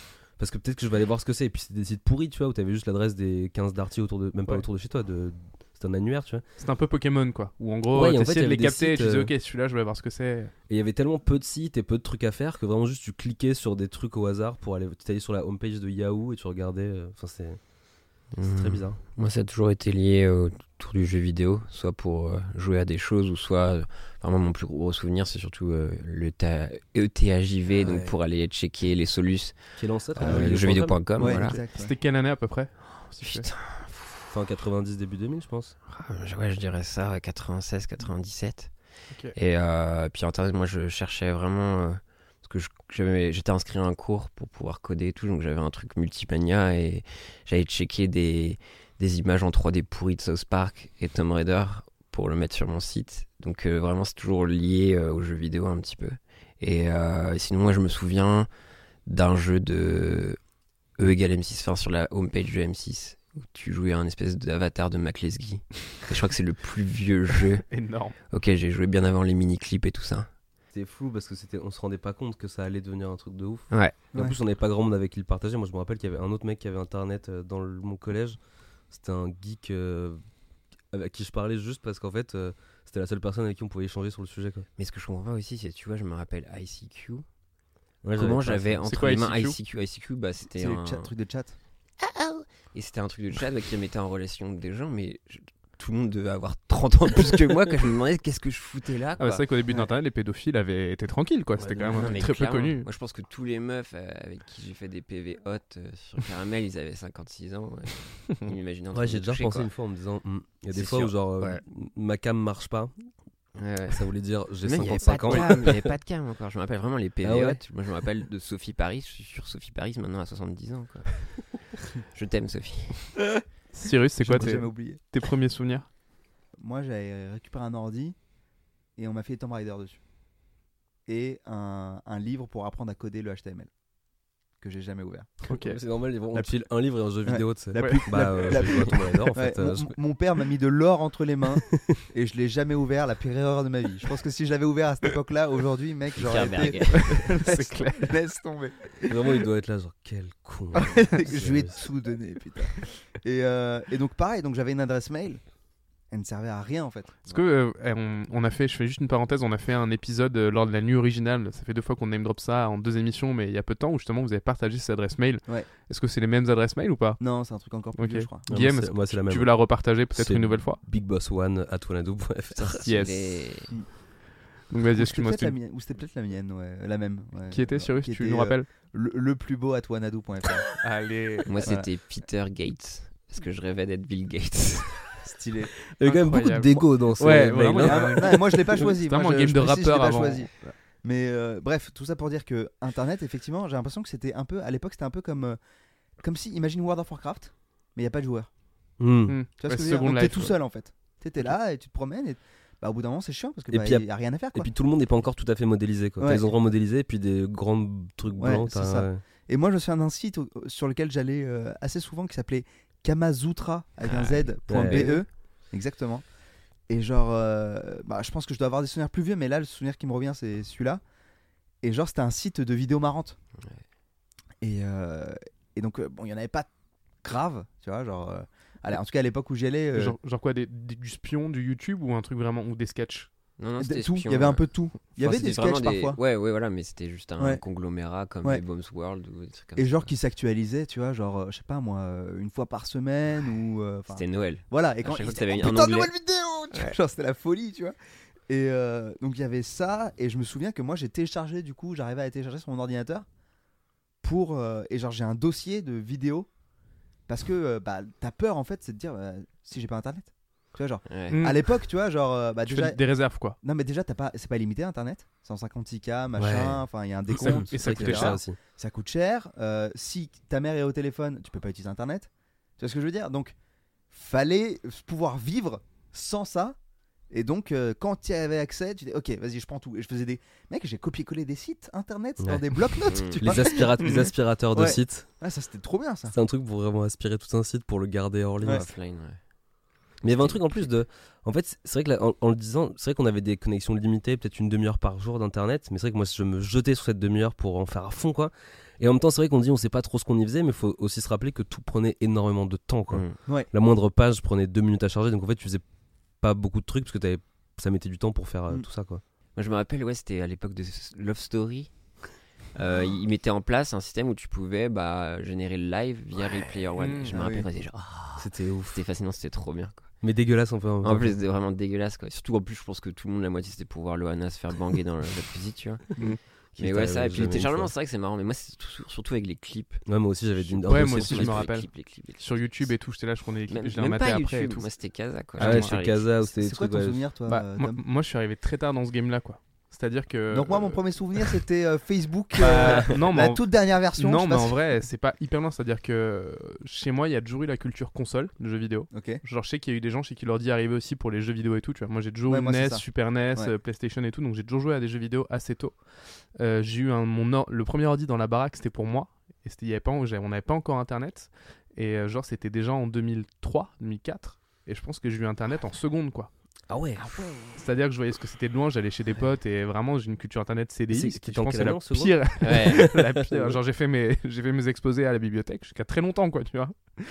parce que peut-être que je vais aller voir ce que c'est. Et puis c'est des sites pourris, tu vois, où t'avais juste l'adresse des quinze darty autour de, même pas Ouais. autour de chez toi. De, c'était un annuaire, tu vois. C'est un peu Pokémon quoi. Où en gros, Ouais, et en t'essayais fait, il y de les avait des capter et tu sites, disais euh, ok, celui-là, je vais voir ce que c'est. Et il y avait tellement peu de sites et peu de trucs à faire que vraiment juste tu cliquais sur des trucs au hasard pour aller. Tu allais sur la homepage de Yahoo et tu regardais. euh, Enfin, c'est, c'est très Hmm. bizarre. Moi, ça a toujours été lié autour du jeu vidéo, soit pour euh, jouer à des choses, ou soit. euh, Enfin, moi, mon plus gros souvenir, c'est surtout euh, le ta- E T A J V, Ah donc ouais. pour aller checker les solus, Quel ancêtre euh, euh, le jeuxvideo point com. Ouais, Voilà. exact, ouais. C'était quelle année à peu près si je sais. Putain, Fin quatre-vingt-dix, début deux mille, je pense. ah, je- ouais, je dirais ça, ouais, quatre-vingt-seize quatre-vingt-dix-sept. Ok. Et euh, puis Internet, moi, je cherchais vraiment. euh, parce que je- j'avais- j'étais inscrit à un cours pour pouvoir coder et tout, donc j'avais un truc multimania et j'avais checké des, des images en trois D pourries de South Park et Tomb Raider pour le mettre sur mon site. Donc euh, vraiment, c'est toujours lié euh, aux jeux vidéo un petit peu. Et euh, sinon, moi, je me souviens d'un jeu de E égale M six, enfin sur la homepage de M six, où tu jouais un espèce d'avatar de Mac Lesguy. Et je crois que c'est le plus vieux jeu. Énorme. Ok, j'ai joué bien avant les mini-clips et tout ça. C'était flou parce que c'était, on se rendait pas compte que ça allait devenir un truc de ouf. Ouais. Et en Ouais. plus, on n'avait pas grand monde avec qui le partager. Moi, je me rappelle qu'il y avait un autre mec qui avait internet euh, dans le- mon collège. C'était un geek euh, avec qui je parlais juste parce qu'en fait, euh, c'était la seule personne avec qui on pouvait échanger sur le sujet. Quoi. Mais ce que je comprends pas aussi, c'est, tu vois, je me rappelle I C Q. Ouais, Comment pas- j'avais C'est entre quoi les mains I C Q I C Q I C Q, bah c'était C'est un... le chat- truc de chat. Et c'était un truc de chat bah, qui mettait en relation des gens, mais je- tout le monde devait avoir trente ans de plus que moi quand je me demandais qu'est-ce que je foutais là. Ah bah, Quoi. c'est vrai qu'au début Ouais. d'Internet, les pédophiles avaient été tranquilles quoi. C'était Ouais, quand même Non, un mais truc très peu clairement. connu. Moi je pense que tous les meufs euh, avec qui j'ai fait des P V hot euh, sur Caramel, ils avaient cinquante-six ans. Ouais. Ils m'imaginaient en train Ouais, de j'ai me déjà toucher, pensé quoi. une fois en me disant, Hmm, il y a des C'est fois sûr. où genre euh, Ouais. ma cam marche pas. Ouais, ouais. Ça voulait dire j'ai Même il n'y avait pas cinquante-cinq de ans. cam, il n'y avait pas de cam encore. Je me rappelle vraiment les P V Ah ouais. hot. Moi je me rappelle de Sophie Paris. Je suis sur Sophie Paris maintenant à soixante-dix ans. Quoi. Je t'aime Sophie. Cyrus, c'est Je quoi l'ai tes, jamais oublié. tes premiers souvenirs? Moi, j'avais récupéré un ordi et on m'a fait Tomb Raider dessus. Et un, un livre pour apprendre à coder le H T M L que j'ai jamais ouvert. Ok. C'est normal, ils vont La on te file un livre et un jeu Ouais. vidéo. tu sais. La Ouais. plus- Bah, la- euh, la j'ai plus- joué à Tomb Raider, en Ouais, fait. euh, mon, je- mon père m'a mis de l'or entre les mains et je l'ai jamais ouvert, la pire erreur de ma vie. Je pense que si je l'avais ouvert à cette époque-là, aujourd'hui, mec, j'aurais été. Zuckerberg. laisse, C'est clair. laisse tomber. Vraiment, il doit être là, genre, quel con. Je lui ai tout donné, putain. Et, euh, et donc, pareil, donc j'avais une adresse mail. Elle ne servait à rien en fait. Parce que euh, eh, on, on a fait, je fais juste une parenthèse, on a fait un épisode euh, lors de la nuit originale. Ça fait deux fois qu'on name drop ça en deux émissions, mais il y a peu de temps où justement vous avez partagé ces adresses mail. Ouais. Est-ce que c'est les mêmes adresses mail ou pas? Non, c'est un truc encore plus Ok. vieux, je crois. Ouais, Guillaume, moi, est-ce c'est- moi, c'est la même. Tu veux la repartager peut-être C'est une nouvelle fois? Big Boss One at wanadoo point f r. Yes. Les- Donc vas-y, Ou c'était excuse-moi. peut-être la c'était- mienne, ou c'était peut-être la mienne, ouais, la même. Ouais. Qui était Cyrus? Qui Tu était, nous euh, rappelles? le, le plus beau at wanadoo point f r. Allez. Moi, Voilà. c'était Peter Gates. Parce que je rêvais d'être Bill Gates. Stylé. Il y a quand même beaucoup Incroyable. d'ego dans ce Ouais, mail, vraiment, hein. il y a- Ah, ouais, non, moi je l'ai pas choisi. C'est Moi, vraiment un je- game je de précise, je l'ai rappeur pas avant. choisi. Mais euh, bref, tout ça pour dire que Internet, effectivement, j'ai l'impression que c'était un peu, à l'époque, c'était un peu comme, euh, comme si, imagine World of Warcraft, mais il y a pas de joueurs. Hmm. Hmm. Tu vois Ouais, ce que je veux dire? Second Donc t'es Life, tout ouais. seul en fait. T'étais là et tu te promènes et bah, au bout d'un moment c'est chiant parce que Et bah, puis, il y a rien à faire Et quoi. puis tout le monde n'est pas encore tout à fait modélisé. Quoi. T'as Ouais. des endroits modélisés et puis des grands trucs Ouais, blancs. c'est t'as- ça. ouais. Et moi je me souviens d'un site au- sur lequel j'allais euh, assez souvent qui s'appelait Kamasutra avec un Ah, Z point ouais. B E. Exactement. Et genre, euh, bah, je pense que je dois avoir des souvenirs plus vieux, mais là le souvenir qui me revient c'est celui-là. Et genre c'était un site de vidéos marrantes. Ouais. Et, euh, et donc euh, bon il y en avait pas grave, tu vois, genre. euh, allez, en tout cas à l'époque où j'y allais, euh, Genre, genre quoi, des, des- du spion, du YouTube ou un truc vraiment, ou des sketchs? Non, non, de- c'était tout. Il espion, y avait un ouais. peu de tout. Il y Enfin, avait des c'était vraiment sketchs parfois. Ouais, ouais, voilà, mais c'était juste un Ouais. conglomérat comme Ouais. les Bombs World ou des trucs comme Et ça. genre qui s'actualisait, tu vois, genre, euh, je sais pas moi, euh, une fois par semaine ou. euh, 'fin, C'était Noël. voilà, et à quand chaque fois, il t'avais disait, oh, un putain, onglet. nouvelle vidéo tu vois, Ouais. genre c'était la folie, tu vois. Et euh, donc il y avait ça, et je me souviens que moi j'ai téléchargé, du coup, j'arrivais à télécharger sur mon ordinateur pour. euh, et genre j'ai un dossier de vidéos parce que euh, bah, t'as peur en fait, c'est de dire euh, si j'ai pas internet. Tu vois, genre, Ouais. Hmm. à l'époque, tu vois, genre, euh, bah Tu déjà. fais des réserves quoi. Non, mais déjà, t'as pas, c'est pas limité internet, cent cinquante-six K, machin, Ouais. enfin, il y a un ça- décompte. et ça C'est vrai coûtait qu'il y a cher. ça aussi. Ça coûte cher. Euh, si ta mère est au téléphone, tu peux pas utiliser internet. Tu vois ce que je veux dire? Donc, fallait pouvoir vivre sans ça. Et donc, euh, quand tu y avais accès, tu dis ok, vas-y, je prends tout. Et je faisais des. Mec, j'ai copié-collé des sites internet dans Ouais. des bloc-notes. Mm. tu vois. Les, aspirat- les aspirateurs de Ouais. sites, Ah, ça, c'était trop bien ça. c'est un truc pour vraiment aspirer tout un site pour le garder hors ligne. Ouais. Offline, ouais. Mais il y avait un truc en plus de. En fait, c'est vrai que là, en, en le disant, c'est vrai qu'on avait des connexions limitées, peut-être une demi-heure par jour d'internet. Mais c'est vrai que moi, je me jetais sur cette demi-heure pour en faire à fond, quoi. Et en même temps, c'est vrai qu'on dit on sait pas trop ce qu'on y faisait, mais il faut aussi se rappeler que tout prenait énormément de temps, quoi. Mm. Ouais. La moindre page prenait deux minutes à charger, donc en fait, tu faisais pas beaucoup de trucs parce que t'avais... ça mettait du temps pour faire euh, Mm. tout ça, quoi. Moi, je me rappelle, ouais, c'était à l'époque de Love Story. Euh, ils mettaient en place un système où tu pouvais bah, générer le live via Real Player One. Mmh, je me ah rappelle oui. quand j'étais genre, ah, C'était ouf. c'était fascinant, c'était trop bien. Quoi. Mais dégueulasse un peu. En plus, c'était vraiment dégueulasse. Quoi. Surtout en plus, je pense que tout le monde, la moitié, c'était pour voir Loana se faire banguer dans la jacuzzi, tu vois. Qui Mais est ouais, arrivé ça. Et puis jamais le une téléchargement, fois. c'est vrai que c'est marrant. Mais moi, c'est tout- surtout avec les clips. Ouais, moi aussi, j'avais d'une. Ouais, moi aussi, je me Les rappelle. clips, les clips, les clips. Sur YouTube et tout, j'étais là, je prenais les clips, Même, je les même rematais pas après et YouTube, tout. moi c'était Casa quoi. Ah ouais, J'étais c'était sur les Casa ou c'était des C'est quoi trucs. ton ouais. souvenir, toi Bah, euh, moi, Dom moi, je suis arrivé très tard dans ce game-là, quoi. C'est-à-dire que. Donc moi, mon premier souvenir, c'était euh, Facebook, Bah, euh, non, mais la en- toute dernière version. je Non, sais mais pas en si- vrai, c'est pas hyper loin. C'est-à-dire que chez moi, il y a toujours eu la culture console de jeux vidéo. Ok. Genre, je sais qu'il y a eu des gens chez qui l'ordi arrivait aussi pour les jeux vidéo et tout. Tu vois, moi, j'ai toujours Ouais, eu moi, c'est N E S, ça. Super N E S, Ouais. euh, PlayStation et tout. Donc, j'ai toujours joué à des jeux vidéo assez tôt. Euh, j'ai eu un, mon or- le premier ordi dans la baraque, c'était pour moi. Et c'était, il y avait pas, on n'avait pas encore Internet. Et euh, genre, c'était déjà en deux mille trois, deux mille quatre. Et je pense que j'ai eu Internet en seconde, quoi. Ah ouais. C'est-à-dire que je voyais ce que c'était de loin, j'allais chez des potes et vraiment j'ai une culture internet C D I, C'est- ce qui c'était je en pense quelle c'est la année, en seconde pire, Ouais. la pire. Genre j'ai fait mes j'ai fait mes exposés à la bibliothèque jusqu'à très longtemps quoi, tu vois.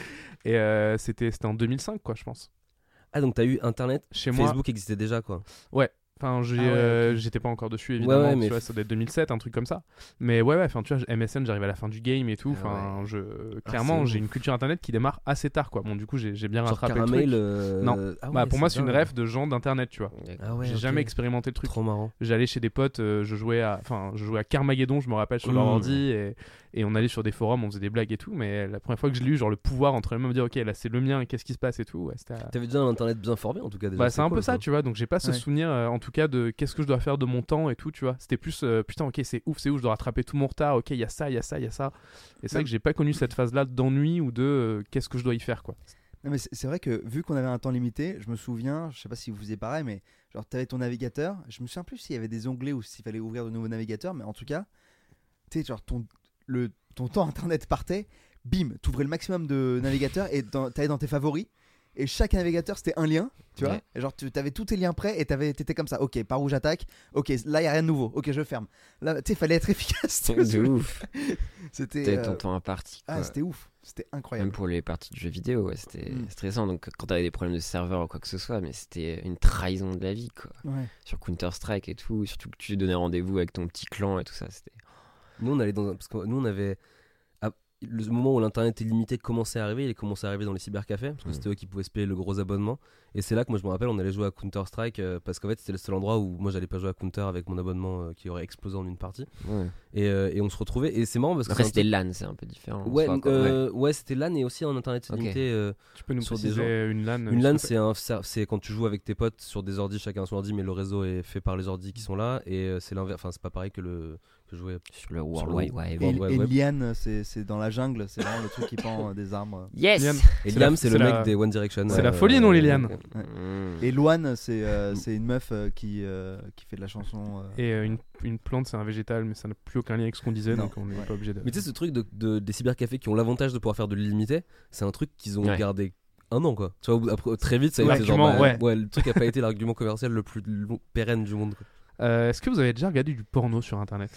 Et euh, c'était c'était en deux mille cinq quoi, je pense. Ah, donc t'as eu internet. Chez moi, Facebook existait déjà, quoi. enfin j'ai Ah ouais, euh, ok. j'étais pas encore dessus évidemment, Ouais, ouais, tu mais vois, ça doit être deux mille sept, un truc comme ça. Mais ouais ouais, enfin tu vois, M S N, j'arrive à la fin du game et tout, Ah enfin ouais. je Ah, clairement, c'est j'ai ouf. une culture internet qui démarre assez tard quoi. Bon du coup, j'ai j'ai bien Genre rattrapé le Caramel. truc. euh, Non. ah Bah ouais, pour moi, c'est une dingue. rêve de gens d'internet, tu vois. Ah ouais, J'ai ok. jamais expérimenté le truc. Trop marrant. J'allais chez des potes, euh, je jouais à, enfin, je jouais à Carmageddon, je me rappelle sur leur Mmh. ordi, et, et on allait sur des forums, on faisait des blagues et tout. Mais la première fois que je l'ai eu, genre le pouvoir entre les mains, me dire ok, là c'est le mien, qu'est-ce qui se passe et tout. Ouais, c'était, euh, T'avais déjà un internet bien formé en tout cas déjà. bah, c'est un peu cool, ça, quoi. tu vois. Donc j'ai pas ce Ouais. souvenir, euh, en tout cas, de qu'est-ce que je dois faire de mon temps et tout, tu vois. C'était plus euh, putain, ok, c'est ouf, c'est ouf, je dois rattraper tout mon retard. Ok, il y a ça, il y a ça, il y a ça. Et c'est vrai Ouais. que j'ai pas connu cette phase-là d'ennui ou de euh, qu'est-ce que je dois y faire, quoi. Non, mais c'est c'est vrai que vu qu'on avait un temps limité, je me souviens, je sais pas si vous faisiez pareil, mais genre tu avais ton navigateur, je me souviens plus s'il y avait des onglets ou s'il fallait ouvrir de nouveaux navigateurs, mais en tout cas, tu sais, genre ton, le, ton temps internet partait, bim, t'ouvrais le maximum de navigateurs et dans- t'allais dans tes favoris, et chaque navigateur c'était un lien, tu vois, Ouais. et genre tu avais tous tes liens prêts et t'avais- t'étais comme ça, ok, par où j'attaque, ok, là y a rien de nouveau, ok, je ferme. Là, tu sais, fallait être efficace, tu vois, De ouf. c'était C'était euh, ton temps imparti. ah, quoi. c'était ouf, c'était incroyable. Même pour les parties de jeux vidéo, ouais, c'était Mm. stressant. Donc quand t'avais des problèmes de serveur ou quoi que ce soit, mais c'était une trahison de la vie, quoi. Ouais. Sur Counter-Strike et tout, surtout que tu donnais rendez-vous avec ton petit clan et tout ça, c'était. Nous on allait dans un... parce que nous on avait ah, le moment où l'internet est limité commençait à arriver, il commençait à arriver dans les cybercafés parce que Mm. c'était eux qui pouvaient se payer le gros abonnement. Et c'est là que moi je me rappelle on allait jouer à Counter Strike euh, parce qu'en fait c'était le seul endroit où moi j'allais pas jouer à Counter avec mon abonnement euh, qui aurait explosé en une partie. Ouais. Et, euh, et on se retrouvait et c'est marrant parce que Après, c'est un c'était LAN, c'est un peu différent. en Ouais, soi, quoi. euh, ouais. c'était LAN et aussi en internet Ok. limité. euh, Tu peux nous Sur des préciser une LAN euh, une LAN, s'il te c'est un, ser- c'est quand tu joues avec tes potes sur des ordis, chacun son ordi, mais le réseau est fait par les ordis qui sont là. Et euh, c'est l'inverse. Enfin, c'est pas pareil que le que jouer. Sur le World le- Wide Web. Et, World Wide et Web. Liane, c'est c'est dans la jungle, c'est vraiment le truc qui pend euh, des arbres. Yes. Liane. Et C'est Liam, la- c'est c'est le la- mec des One Direction. c'est la folie, non, Liliane ok. Mm. Et Loane, c'est euh, c'est une meuf euh, qui, euh, qui fait de la chanson. euh, Et euh, une, une plante, c'est un végétal, mais ça n'a plus aucun lien avec ce qu'on disait, Non. donc on n'est Ouais. pas obligé de. Mais tu sais, ce truc de, de- des cybercafés qui ont l'avantage de pouvoir faire de l'illimité, c'est un truc qu'ils ont Ouais. gardé un an, quoi. Tu vois, au bout- après, très vite, ça a Ouais, été genre. l'argument, bah, ouais. le truc a pas été l'argument commercial le plus long- pérenne du monde, quoi. Euh, Est-ce que vous avez déjà regardé du porno sur internet?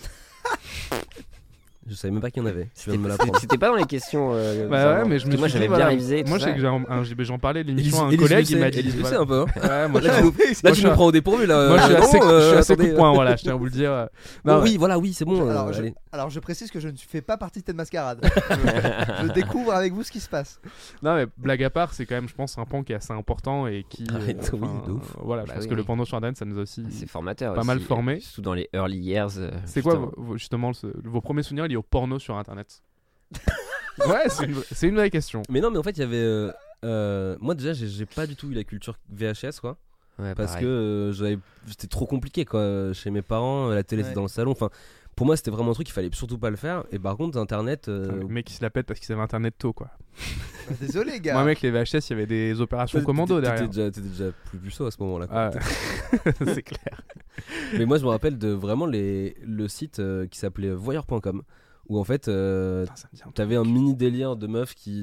Je savais même pas qu'il y en avait. Tu C'était viens de me pas- l'apprendre. C'était pas dans les questions. euh, Bah enfin, ouais, mais je me parce que moi suis j'avais dit, bien voilà, révisé. et Moi, tout je sais ça. que j'ai- un- j'ai- j'en parlais de l'émission à un Élise- collègue, Élise il m'a Lucet- dit. Élise Lucet, voilà. un peu. hein. Ouais, moi, je Là, suis- tu, là, moi, tu je nous suis- prends au dépourvu, là. moi, je suis Ah, assez, non, je suis euh, assez coup de attendez. poing, voilà, je tiens à vous le dire. euh. Oh, Non, oui, voilà, oui, c'est bon. alors, euh, je, allez. alors je précise que je ne fais pas partie de cette mascarade. je, je découvre avec vous ce qui se passe. Non, mais blague à part, c'est quand même, je pense, un pan qui est assez important et qui. Arrête, oui, enfin, de ouf. Voilà, je Bah pense oui, que le oui. porno sur internet, ça nous a aussi. C'est formateur. Pas mal aussi, formé. Surtout dans les early years. euh, C'est quoi putain. vos- vos- justement ce- vos premiers souvenirs liés au porno sur internet? Ouais, c'est une, c'est une vraie question. Mais non, mais en fait, il y avait. euh, euh, moi, déjà, j'ai j'ai pas du tout eu la culture V H S, quoi. Ouais, Parce pareil. que euh, j'avais- c'était trop compliqué, quoi. Chez mes parents, la télé Ouais. était dans le salon. Enfin, pour moi, c'était vraiment un truc qu'il fallait surtout pas le faire. Et par contre, Internet. euh, Enfin, le mec qui se la pète parce qu'ils avaient internet tôt, quoi. Bah, désolé, gars. Moi, mec, les V H S, il y avait des opérations t'étais- commando t'étais derrière. déjà, t'étais déjà plus puceau à ce moment-là, quoi. Ah, c'est clair. Mais moi, je me rappelle de vraiment les, le site euh, qui s'appelait voyeur point com où en fait, euh, Putain, ça me dit un truc. t'avais un mini délire de meufs qui.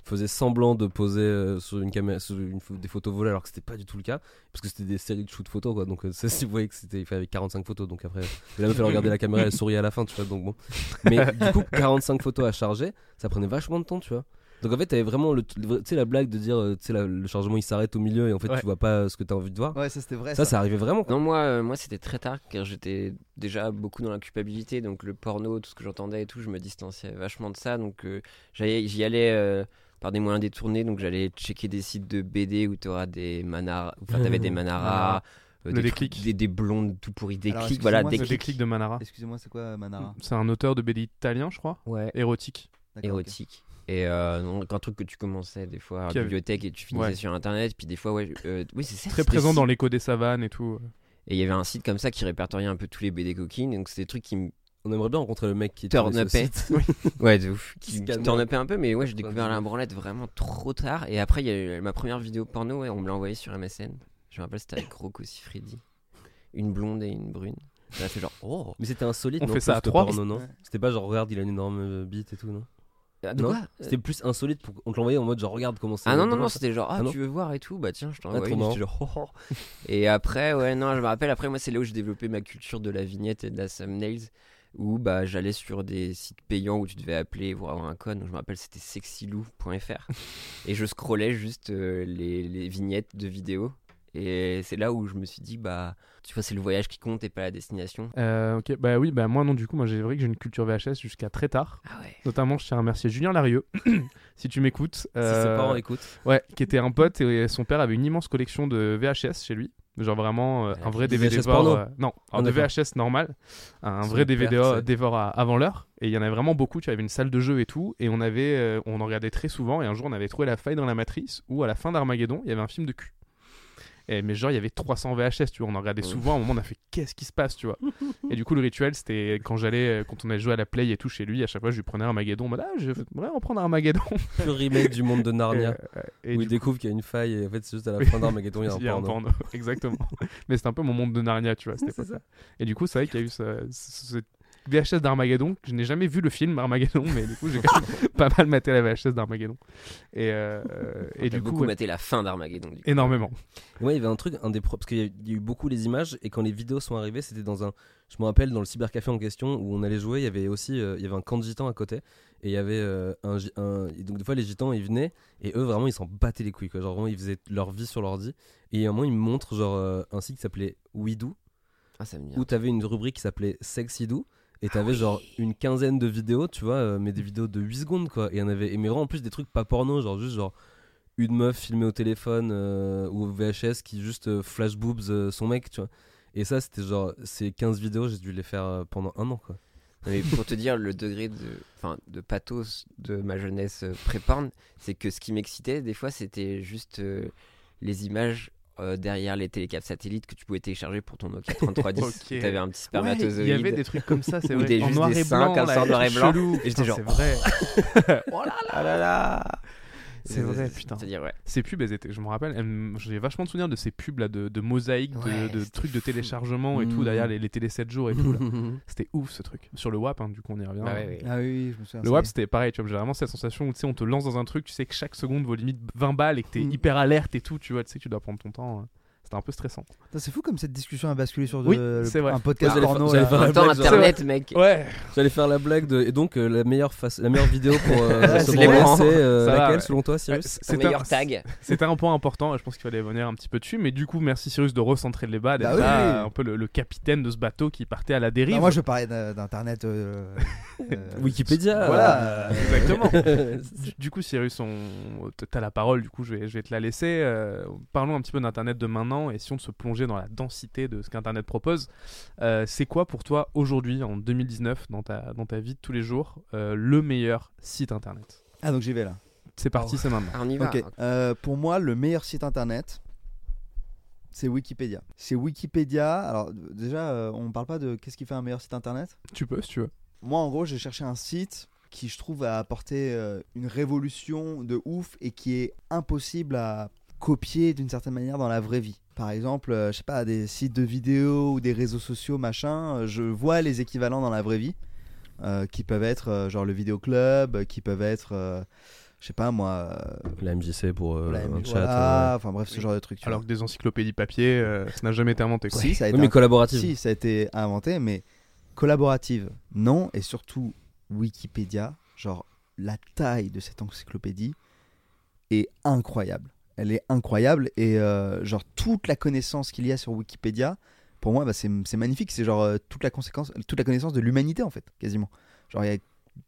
faisaient semblant de poser euh, sur une caméra, sur une, des photos volées alors que c'était pas du tout le cas parce que c'était des séries de shoot photos quoi. Donc euh, ça, si vous voyez que c'était il fallait quarante-cinq photos donc après et la meuf elle regardait la caméra elle souriait à la fin tu vois donc bon. Mais du coup quarante-cinq photos à charger ça prenait vachement de temps tu vois. Donc en fait t'avais vraiment le, tu sais la blague de dire euh, tu sais la- le chargement il s'arrête au milieu et en fait Ouais. tu vois pas ce que t'as envie de voir. Ouais, ça c'était vrai. Ça ça arrivait vraiment quoi. Non, moi, euh, moi c'était très tard car j'étais déjà beaucoup dans la culpabilité. Donc le porno, tout ce que j'entendais et tout, je me distanciais vachement de ça. Donc euh, j'allais- j'y allais euh, par des moyens détournés. Donc j'allais checker des sites de B D où t'auras des manars. Enfin, t'avais des manaras. euh, Le des, déclic. trucs- des, des blondes tout pourris. Des Alors, clics, voilà, excusez-moi, des Le c'est- déclic de Manara. Excusez-moi, c'est quoi Manara? C'est un auteur de B D italien, je crois. Ouais, Érotique. D'accord, ok. érotique. Et euh, donc un truc que tu commençais des fois à la Qui avait- bibliothèque et tu finissais Ouais. sur internet. Puis des fois, ouais, euh, oui, c'est ça. Très c'était présent si- dans l'écho des savanes et tout. Et il y avait un site comme ça qui répertoriait un peu tous les B D coquines. Donc c'était des trucs qui me On aimerait bien rencontrer le mec qui turn tournait ce upait. site. Ouais, de ouf. Qui Qui, qui scanne. turn upait un peu, mais ouais, j'ai Plein de découvert la vidéos. branlette vraiment trop tard. Et après, il y a eu ma première vidéo porno, ouais, on me l'a envoyée sur M S N. Je me rappelle, c'était avec Rocco Siffredi. Une blonde et une brune. Ça a fait genre, oh. Mais c'était insolite On non, fait ça plus à que trois. porno, non Ouais. C'était pas genre regarde il a une énorme euh, bite et tout non Ah, de Non, quoi c'était plus insolite pour on te l'envoyait en mode genre regarde comment c'est. Ah non, non, drôle. non, c'était genre, ah, Ah non. tu veux voir et tout, bah tiens, je Ah, t'envoie trop une. marrant. J'étais genre, oh, oh. Et après, ouais, non, je me rappelle, après, moi, c'est là où j'ai développé ma culture de la vignette et de la thumbnails, où bah, j'allais sur des sites payants où tu devais appeler pour avoir un code. Donc, je me rappelle, c'était sexylou point f r. Et je scrollais juste euh, les, les vignettes de vidéos. Et c'est là où je me suis dit, bah, tu vois, c'est le voyage qui compte et pas la destination. Euh, ok, bah oui, bah moi non, du coup, moi j'ai vrai que j'ai une culture V H S jusqu'à très tard. Ah ouais. Notamment, je tiens à remercier Julien Larieux, si tu m'écoutes. Si Euh, ses parents écoutent. Ouais, qui était un pote et son père avait une immense collection de V H S chez lui. Genre vraiment euh, Ah, un vrai des D V D V H S dévore. porno. euh, non, Ah, un de d'accord. V H S normal. Un Son vrai père, D V D c'est- dévore à- avant l'heure. Et il y en avait vraiment beaucoup. Tu avais une salle de jeu et tout. Et on avait, euh, on en regardait très souvent. Et un jour, on avait trouvé la faille dans la matrice où à la fin d'Armageddon, il y avait un film de cul. Et, mais genre, il y avait trois cents V H S, tu vois. On en regardait Ouais. souvent. À un moment, on a fait qu'est-ce qui se passe, tu vois. Et du coup, le rituel, c'était quand j'allais, euh, quand on allait jouer à la Play et tout chez lui, à chaque fois, je lui prenais Armageddon. En mode, ah, je voudrais reprendre Armageddon. Le remake du monde de Narnia Et, euh, et où du il découvre qu'il y a une faille et en fait c'est juste à la Oui. fin d'Armageddon il y a un Il y a un porno. porno, exactement. Mais c'était un peu mon monde de Narnia, tu vois, à cette C'est époque-là. Et du coup, c'est vrai qu'il y a eu ce, ce- ce V H S d'Armageddon. Je n'ai jamais vu le film Armageddon, mais du coup, j'ai quand même pas mal maté la V H S d'Armageddon. Et, euh, euh, et J'ai du coup, beaucoup ouais, maté la fin d'Armageddon. Du coup. énormément. Ouais, il y avait un truc, un des pro- parce qu'il y a eu- il y a eu beaucoup les images et quand les vidéos sont arrivées, c'était dans un, je me rappelle dans le cybercafé en question où on allait jouer, il y avait aussi, euh, il y avait un camp de gitans à côté et il y avait euh, un, gi- un- et donc des fois les gitans ils venaient et eux vraiment ils s'en battaient les couilles quoi, genre vraiment ils faisaient leur vie sur l'ordi et à un moment ils me montrent genre euh, un site qui s'appelait WeDo Ah, ça me dit. où t'avais une rubrique qui s'appelait Sexydoo et t'avais genre une quinzaine de vidéos tu vois euh, mais des vidéos de huit secondes quoi et il y en avait et mais vraiment en plus des trucs pas porno genre juste genre une meuf filmée au téléphone euh, ou au V H S qui juste euh, flash boobs euh, son mec tu vois et ça c'était genre ces quinze vidéos j'ai dû les faire euh, pendant un an quoi. Mais pour te dire le degré de, enfin, de pathos de ma jeunesse euh, pré-porn, c'est que ce qui m'excitait des fois c'était juste euh, les images euh, derrière les télécapes satellites que tu pouvais télécharger pour ton Nokia trente-trois dix. Ok. T'avais un petit Ouais, spermatozoïde. il y avait des trucs comme ça, c'est Ou vrai. des- en juste noir des et seins blanc, comme là, ça en noir et blanc. chelou. Et j'étais Putain, genre, c'est vrai. Oh là là là là. C'est vrai, putain. C'est-à-dire, ouais. Ces pubs, elles étaient, je me rappelle, elles- j'ai vachement de souvenirs de ces pubs là, de, de mosaïques, de- Ouais, de, c'était trucs de fou. téléchargement et tout, Mmh. derrière les, les télé sept jours et tout. là. C'était ouf ce truc. Sur le W A P, hein, du coup, on y revient. Bah ouais, ouais. Ah oui, oui, je me souviens. Le W A P, c'était pareil, tu vois, j'ai vraiment cette sensation où tu sais, on te lance dans un truc, tu sais que chaque seconde vaut limite vingt balles et que t'es Mm. hyper alerte et tout, tu vois, tu sais que tu dois prendre ton temps. euh. C'était un peu stressant. Putain, c'est fou comme cette discussion a basculé sur de- Oui, le- c'est vrai. un podcast Ouais, j'allais porno. faire- j'allais là. faire En la même temps, blague, genre- Internet, mec. Ouais, J'allais faire la blague de et donc euh, la meilleure face la meilleure vidéo pour euh, Ouais, se c'est les branler, blancs. c'est euh, Ça va, laquelle ouais. selon toi Cyrus Ton c'était meilleur un, tag. c'était un point important et je pense qu'il fallait venir un petit peu dessus. Mais du coup, merci Cyrus de recentrer le débat, d'être Bah oui, là, oui. un peu le, le capitaine de ce bateau qui partait à la dérive. Non, moi je parlais d'un- d'internet. euh, euh, Wikipédia. Voilà. Exactement. Du, du coup, Cyrus, on... t'as la parole, du coup, je vais, je vais te la laisser. Euh, parlons un petit peu d'Internet de maintenant et si on se plongeait dans la densité de ce qu'Internet propose. Euh, c'est quoi pour toi aujourd'hui, en deux mille dix-neuf, dans ta, dans ta vie de tous les jours, euh, le meilleur site Internet? Ah, donc j'y vais là. C'est parti, Oh. c'est maintenant. Ah, on y va. Ok. Euh, pour moi, le meilleur site internet, c'est Wikipédia. C'est Wikipédia. Alors, d- déjà, euh, on parle pas de qu'est-ce qui fait un meilleur site internet. Tu peux, si tu veux. Moi, en gros, j'ai cherché un site qui, je trouve, a apporté euh, une révolution de ouf et qui est impossible à copier d'une certaine manière dans la vraie vie. Par exemple, euh, je sais pas, des sites de vidéos ou des réseaux sociaux, machin, euh, je vois les équivalents dans la vraie vie, euh, qui peuvent être euh, genre le vidéo club, euh, qui peuvent être, euh, je sais pas moi, euh, La M J C pour euh, la un M- chat. voilà, euh, enfin bref, ce Oui. genre de truc. tu Alors vois. que des encyclopédies papier, euh, ça n'a jamais été inventé. Quoi. Si, ça a ouais. été Oui, mais un- collaborative. Si, ça a été inventé, mais collaborative, non. Et surtout, Wikipédia, genre, la taille de cette encyclopédie est incroyable. Elle est incroyable. Et euh, genre, toute la connaissance qu'il y a sur Wikipédia, pour moi, bah, c'est, c'est magnifique. C'est genre euh, toute, la conséquence, toute la connaissance de l'humanité, en fait, quasiment. Genre, il y a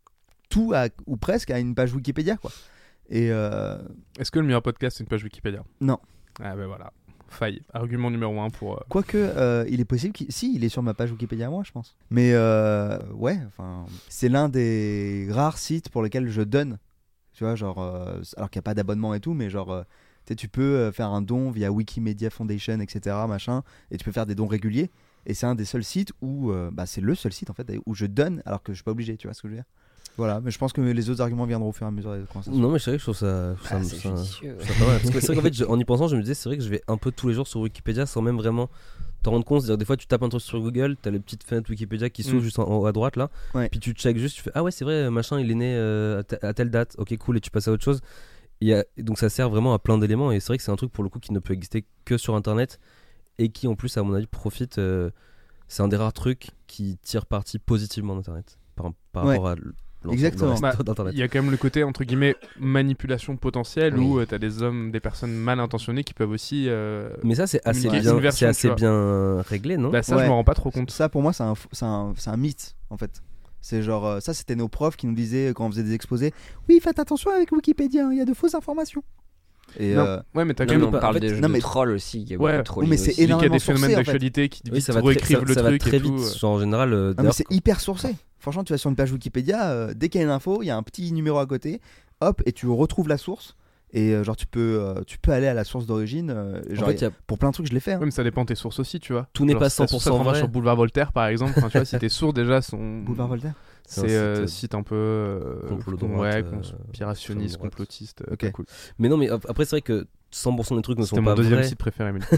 tout, à, ou presque, à une page Wikipédia, quoi. Et euh, Est-ce que le meilleur podcast, c'est une page Wikipédia? Non. Ah ben voilà. Faille. Argument numéro un pour. euh, Quoique, euh, il est possible qu'il... Si, il est sur ma page Wikipédia, moi, je pense. Mais euh, ouais, enfin, c'est l'un des rares sites pour lesquels je donne. Tu vois, genre, euh, alors qu'il n'y a pas d'abonnement et tout, mais genre, euh, tu sais, tu peux euh, faire un don via Wikimedia Foundation, et cetera, machin, et tu peux faire des dons réguliers. Et c'est un des seuls sites où, euh, bah, c'est le seul site en fait où je donne alors que je suis pas obligé. Tu vois ce que je veux dire? Voilà, mais je pense que les autres arguments viendront au fur et à mesure des conversations. Non, mais c'est vrai que je trouve ça. ça Ah, me- c'est ça- judicieux. je trouve ça pas mal. Parce que c'est vrai qu'en fait, je- en y pensant, je me disais, c'est vrai que je vais un peu tous les jours sur Wikipédia sans même vraiment t'en rendre compte. C'est-à-dire, des fois, tu tapes un truc sur Google, t'as les petites fenêtres Wikipédia qui s'ouvrent Mm. juste en haut à droite là. Ouais. Puis tu check juste, tu fais ah ouais, c'est vrai, machin, il est né euh, à, te- à telle date. Ok, cool, et tu passes à autre chose. Il y a, donc ça sert vraiment à plein d'éléments. Et c'est vrai que c'est un truc pour le coup qui ne peut exister que sur internet et qui en plus, à mon avis, profite. euh, c'est un des rares trucs qui tire parti positivement d'internet par, par Ouais. rapport à l- l'ensemble- Exactement. le reste Bah, d'internet. Il y a quand même le côté entre guillemets manipulation potentielle Oui. où euh, t'as des hommes, des personnes mal intentionnées qui peuvent aussi. euh, Mais ça, c'est assez, communiquer. bien, C'est une version, c'est assez tu vois. bien réglé, non Bah ça, Ouais. je me rends pas trop compte. Ça, pour moi, c'est un, f- c'est un, c'est un mythe en fait. C'est genre, euh, ça, c'était nos profs qui nous disaient quand on faisait des exposés, oui, faites attention avec Wikipédia, il y a de fausses informations. Et Non. euh, Ouais, mais t'as Non, quand mais même. on pas- parle en fait, de, non, de mais- trolls aussi. Il y a Ouais. beaucoup de trolls. Oui, mais c'est aussi. Il y a des énormément phénomènes sourcé, en fait. d'actualité qui Oui, vite ça va, très, réécrivent ça, le ça va truc très et vite. tout. euh. Genre, en général, euh, non, mais d'ailleurs, c'est hyper sourcé. Franchement, tu vas sur une page Wikipédia, euh, dès qu'il y a une info, il y a un petit numéro à côté, hop, et tu retrouves la source. Et euh, genre, tu peux, euh, tu peux aller à la source d'origine. euh, en genre, fait, il y a- pour plein de trucs, je l'ai fait. hein. Ouais, mais ça dépend de tes sources aussi, tu vois. Tout n'est Genre, pas si ta cent pour cent source, elle renvoie vrai. sur Boulevard Voltaire, par exemple. Enfin, tu vois, si tes sources déjà sont. Boulevard Voltaire. C'est un C'est euh, site, site un peu. euh, complot de ouais, droite, euh, conspirationniste, extrême droite. complotiste. euh, Ok. pas cool. Mais non, mais ap- après, c'est vrai que cent pour cent des trucs ne C'était sont mon pas deuxième vrais. site préféré. Mais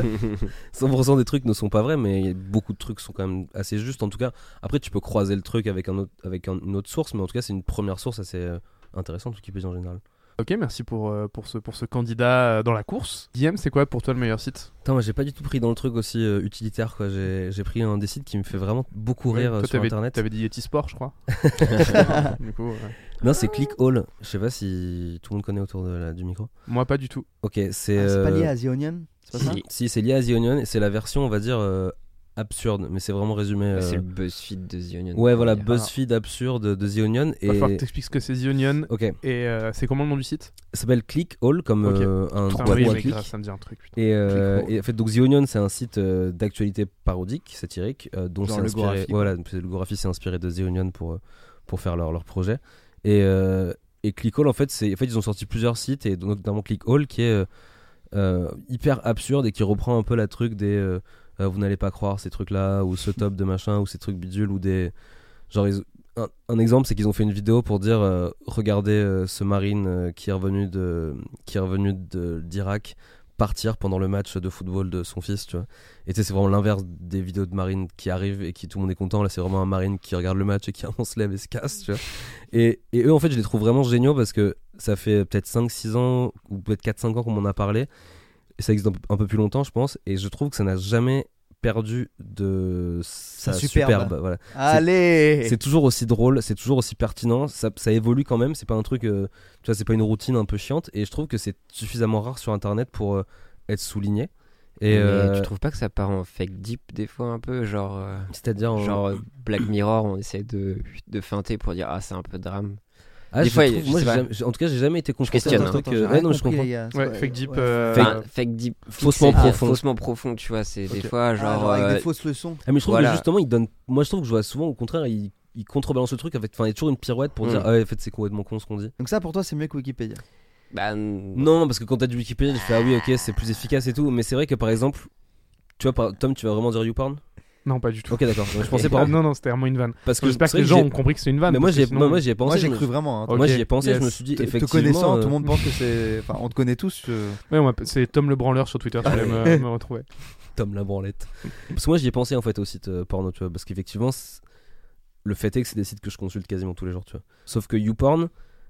cent pour cent des trucs ne sont pas vrais, mais beaucoup de trucs sont quand même assez justes. En tout cas, après, tu peux croiser le truc avec, un autre, avec un- une autre source, mais en tout cas, c'est une première source assez euh, intéressante, Wikipédia en général. Ok, merci pour, euh, pour, ce, pour ce candidat euh, dans la course. Guillaume, c'est quoi pour toi le meilleur site? Putain, moi, j'ai pas du tout pris dans le truc aussi euh, utilitaire, quoi. J'ai j'ai pris un des sites qui me fait vraiment beaucoup rire Ouais, euh, toi, sur t'avais, internet. T'avais dit Yeti Sport, je crois. Du coup, ouais. Non, c'est ClickAll. Je sais pas si tout le monde connaît autour de la- du micro. Moi, pas du tout. Ok, c'est. Ah, c'est pas euh, lié à The Onion, c'est pas ça? Si. Si, c'est lié à The Onion et c'est la version, on va dire, euh, absurde, mais c'est vraiment résumé. euh, C'est le BuzzFeed de The Onion. Ouais, voilà, on va dire. BuzzFeed absurde de The Onion. Il va falloir que Et. t'expliques ce que c'est The Onion. Ok, Et euh, c'est comment le nom du site? ça s'appelle ClickAll comme Ok. euh, un Putain, droit oui, de mais clic. grave, ça me dit un truc. putain. Et, euh, ClickAll. et en fait, donc The Onion, c'est un site euh, d'actualité parodique, satirique, euh, dont Genre c'est le inspiré. Gorafi, quoi. Voilà, c'est- le Gorafi s'est inspiré de The Onion pour, euh, pour faire leur, leur projet. Et, euh, et ClickAll, en fait, c'est, en fait, ils ont sorti plusieurs sites, et notamment ClickAll, qui est euh, euh, hyper absurde et qui reprend un peu la truc des euh, euh, vous n'allez pas croire ces trucs-là, ou ce top de machin, ou ces trucs bidules, ou des. Genre, ils- un, un exemple, c'est qu'ils ont fait une vidéo pour dire euh, regardez euh, ce marine euh, qui est revenu de qui est revenu de d'Irak partir pendant le match de football de son fils, tu vois. Et tu sais, c'est vraiment l'inverse des vidéos de marine qui arrivent et qui tout le monde est content. Là, c'est vraiment un marine qui regarde le match et qui on se lève et se casse, tu vois. Et, et eux, en fait, je les trouve vraiment géniaux parce que ça fait peut-être cinq six ans ou peut-être quatre cinq ans qu'on m'en a parlé. Et ça existe un peu- un peu plus longtemps, je pense. Et je trouve que ça n'a jamais perdu de sa Sa superbe. superbe. Voilà. Allez. C'est toujours aussi drôle, c'est toujours aussi pertinent, ça, ça évolue quand même, c'est pas un truc, euh, tu vois, c'est pas une routine un peu chiante, et je trouve que c'est suffisamment rare sur internet pour euh, être souligné. Et Mais euh, tu trouves pas que ça part en fake deep des fois un peu genre euh, c'est-à-dire, en- genre euh, Black Mirror on essaie de, de feinter pour dire ah c'est un peu drame. ah, des je fois, trouve- je moi, sais j'ai pas. jamais- j'ai- en tout cas, j'ai jamais été confronté questionne, à un hein. truc. Attends, euh, j'ai ouais, rien non, je compris, comprends. les gars. C'est Ouais, pas- fake deep. ouais. euh, Enfin, fake deep Faussement fixé, profond. faussement profond tu vois c'est des Ok. fois Ah, genre genre avec euh, des fausses leçons. Ah, mais je trouve Voilà. que justement, il donne. Moi, je trouve que je vois souvent, au contraire, il, il contrebalance le truc avec. Enfin, il y a toujours une pirouette pour Mm. dire, ah ouais, en fait, c'est complètement con ce qu'on dit. Donc ça, pour toi, c'est mieux que Wikipédia. bah, n- Non, non, parce que quand t'as du Wikipédia, je fais, ah oui, ok, c'est plus efficace et tout. Mais c'est vrai que par exemple, tu vois, par- Tom, tu vas vraiment dire YouPorn? Non, pas du tout. Ok, d'accord. Je pensais Ah, par non, non, c'était vraiment une vanne. Parce que J'espère que c'est les vrai gens j'ai- ont compris que c'est une vanne. Mais moi, parce que j'y ai, sinon- moi, moi, j'y ai pensé. Moi, je j'ai me- cru vraiment. hein. Ok, Moi, j'y ai pensé, yes. je me suis dit, Te- te effectivement. connaissant, euh, tout le monde pense que c'est. Enfin, on te connaît tous. euh. Ouais, on m'appelle- c'est Tom le branleur sur Twitter, tu allais me, me retrouver. Tom la branlette. Parce que moi, j'y ai pensé en fait au site euh, porno, tu vois. Parce qu'effectivement, c'est- le fait est que c'est des sites que je consulte quasiment tous les jours, tu vois. Sauf que YouPorn,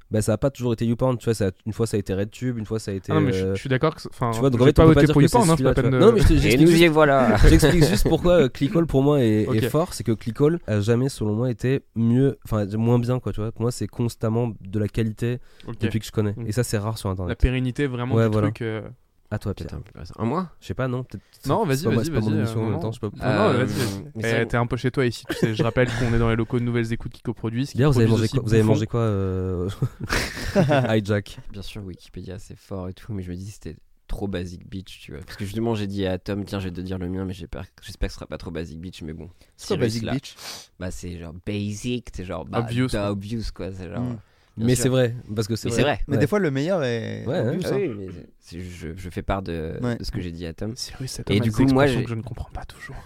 bah ça a pas toujours été YouPorn, tu vois, ça a- une fois ça a été RedTube, une fois ça a été Ah non, mais je, euh, je suis d'accord que. Enfin, tu vois, donc je en vais fait, pas on peut pas voter dire pour que c'est YouPorn, hein, c'est pas celui-là, tu peine de. vois. Non, mais je te- Et j'explique nous juste- y voilà. J'explique juste pourquoi euh, Clickall pour moi est, Ok. est fort, c'est que Clickall a jamais selon moi été mieux, enfin moins bien quoi, tu vois. Pour moi c'est constamment de la qualité Ok. depuis que je connais, Mm. et ça c'est rare sur La internet. pérennité vraiment Ouais, du voilà. truc. euh, À toi Peut-être Pierre. un peu plus récent. Un mois Je sais pas, non, peut-être. Non, c'est vas-y, pas moi, vas-y, c'est pas mon vas-y, émission euh, en même non, temps, je sais pas. Non, non, Euh, vas-y, vas-y. mais Eh, ça- T'es un peu chez toi ici, tu sais. Je rappelle qu'on est dans les locaux de Nouvelles Écoutes qui coproduisent. qui Hier vous avez produisent mangé aussi quoi Vous avez Bouffon. mangé quoi euh... Hijack. Bien sûr, Wikipédia c'est fort et tout, mais je me dis c'était trop basic bitch, tu vois. Parce que justement, j'ai dit à Tom, tiens, je vais te dire le mien, mais j'espère, j'espère que ce sera pas trop basic bitch, mais bon. C'est quoi Cyrus, Basic là, Beach? Bah, c'est genre basic, c'est genre bah, Obvious, the quoi. obvious, quoi. C'est genre. Mm. Bien Mais sûr. c'est vrai, parce que c'est Mais vrai. c'est vrai. Mais Ouais. des fois, le meilleur est. Ouais, obvious, Ah hein. oui, mais c'est- je, je fais part de, Ouais. de ce que j'ai dit à Tom. Cyrus, cet Et homme a du des coup, moi, expressions j'ai- que je ne comprends pas toujours.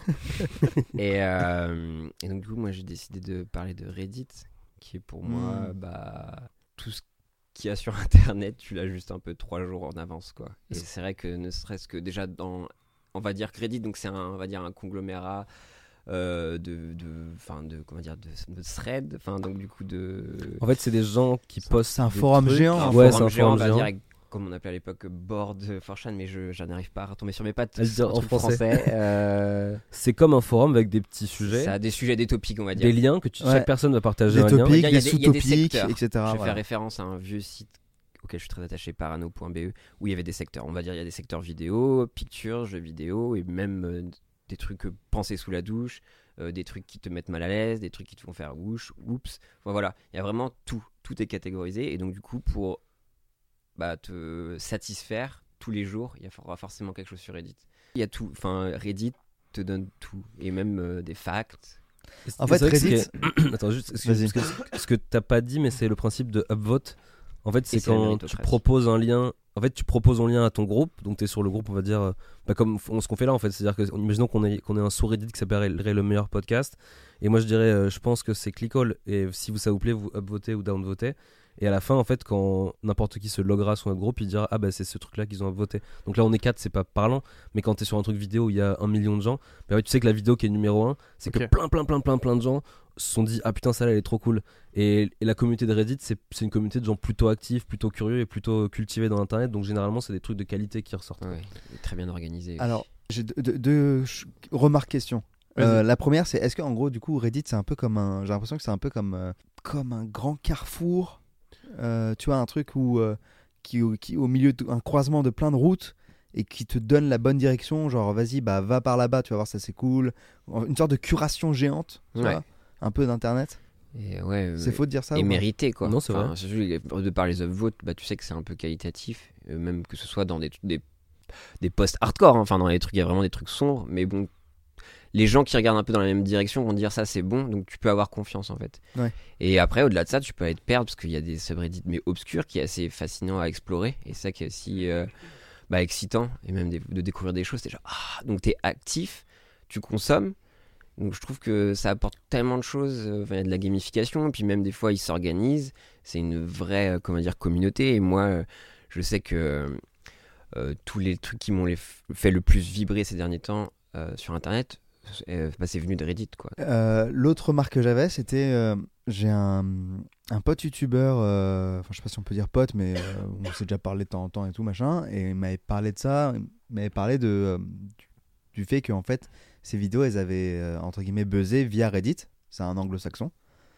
Et, euh, et donc, du coup, moi, j'ai décidé de parler de Reddit, qui est pour moi Mm. bah, tout ce qu'il y a sur Internet, tu l'as juste un peu trois jours en avance, quoi. Et c'est vrai que ne serait-ce que déjà dans, on va dire que Reddit, donc c'est un, on va dire un conglomérat euh, de, de, enfin de, comment dire, de, de thread, enfin donc du coup de. En fait, c'est des gens qui postent. C'est un des forum trucs. géant. un Ouais, forum c'est un géant, forum on va géant. dire, avec- comme on appelait à l'époque board for chan, mais je, je n'arrive pas à retomber sur mes pattes. À le dire Un en truc français. euh, C'est comme un forum avec des petits sujets, ça a des sujets, des topics, on va dire. des liens que tu- Ouais. chaque personne va partager Des un lien. topics, Il y a des des- il y a des sous-topics, secteurs. et cetera. Je vais voilà. faire référence à un vieux site auquel je suis très attaché, parano point b e, où il y avait des secteurs. On va dire il y a des secteurs vidéo, pictures, jeux vidéo, et même euh, des trucs euh, pensés sous la douche, euh, des trucs qui te mettent mal à l'aise, des trucs qui te font faire ouch, oups. Enfin, voilà, il y a vraiment tout. Tout est catégorisé, et donc du coup, pour bah, te satisfaire tous les jours, il y aura forcément quelque chose sur Reddit. Il y a tout. Enfin, Reddit te donne tout, et même euh, des facts. En Et fait, c'est vrai que ce qui Reddit- est- Attends, juste, Vas-y. ce que, ce que t'as pas dit, mais c'est le principe de upvote. En fait, c'est c'est la quand tu méritocratie. proposes un lien. En fait, tu proposes un lien à ton groupe, donc tu es sur le groupe, on va dire, euh, bah, comme f- ce qu'on fait là en fait. C'est-à-dire que, imaginons qu'on ait, qu'on ait un sous-Reddit qui s'appellerait le meilleur podcast. Et moi, je dirais, euh, je pense que c'est Clickall. Et si vous, ça vous plaît, vous upvotez ou downvotez. Et à la fin, en fait, quand n'importe qui se loggera sur notre groupe, il dira ah bah c'est ce truc-là qu'ils ont upvoté. Donc là, on est quatre, c'est pas parlant. Mais quand t'es sur un truc vidéo où il y a un million de gens, bah ouais, tu sais que la vidéo qui est numéro un, c'est que Ok. plein, plein, plein, plein, plein de gens se sont dit ah putain ça là elle est trop cool. Et, et la communauté de Reddit, c'est c'est une communauté de gens plutôt actifs, plutôt curieux et plutôt cultivés dans Internet. Donc généralement, c'est des trucs de qualité qui ressortent. Ouais, il est très bien organisé. aussi. Alors, j'ai deux, deux- deux ch- remarques questions. Vas-y. Euh, la première, c'est est-ce qu'en gros, du coup, Reddit, c'est un peu comme un. J'ai l'impression que c'est un peu comme, euh, comme un grand carrefour. Euh, tu vois, un truc où, euh, qui, qui, au milieu d'un croisement de plein de routes et qui te donne la bonne direction. Genre, vas-y, bah, va par là-bas, tu vas voir, ça c'est cool. Une sorte de curation géante, tu Ouais. vois, un peu d'internet. Et ouais, C'est euh, faux de dire ça et ou pas mérité quoi. Non, c'est Enfin, vrai. surtout, de par les upvotes, bah tu sais que c'est un peu qualitatif, euh, même que ce soit dans des des, des posts hardcore, hein. Enfin dans les trucs il y a vraiment des trucs sombres, mais bon, les gens qui regardent un peu dans la même direction vont dire ça c'est bon, donc tu peux avoir confiance en fait. Ouais. Et après au-delà de ça, tu peux aller te perdre parce qu'il y a des subreddits mais obscurs qui est assez fascinant à explorer, et c'est ça qui est aussi euh, bah, excitant, et même des- de découvrir des choses. C'est genre ah donc t'es actif, tu consommes. Donc je trouve que ça apporte tellement de choses. euh, enfin, il y a de la gamification, et puis même des fois ils s'organisent. C'est une vraie euh, comment dire, communauté. Et moi, euh, je sais que euh, tous les trucs qui m'ont les f- fait le plus vibrer ces derniers temps euh, sur Internet, euh, bah, c'est venu de Reddit, quoi. Euh, L'autre remarque que j'avais, c'était euh, j'ai un, un pote youtubeur, euh, enfin je sais pas si on peut dire pote, mais euh, on s'est déjà parlé de temps en temps et tout machin, et il m'avait parlé de ça, il m'avait parlé de, euh, du, du fait qu'en fait ces vidéos elles avaient euh, entre guillemets buzzé via Reddit, c'est un anglo-saxon,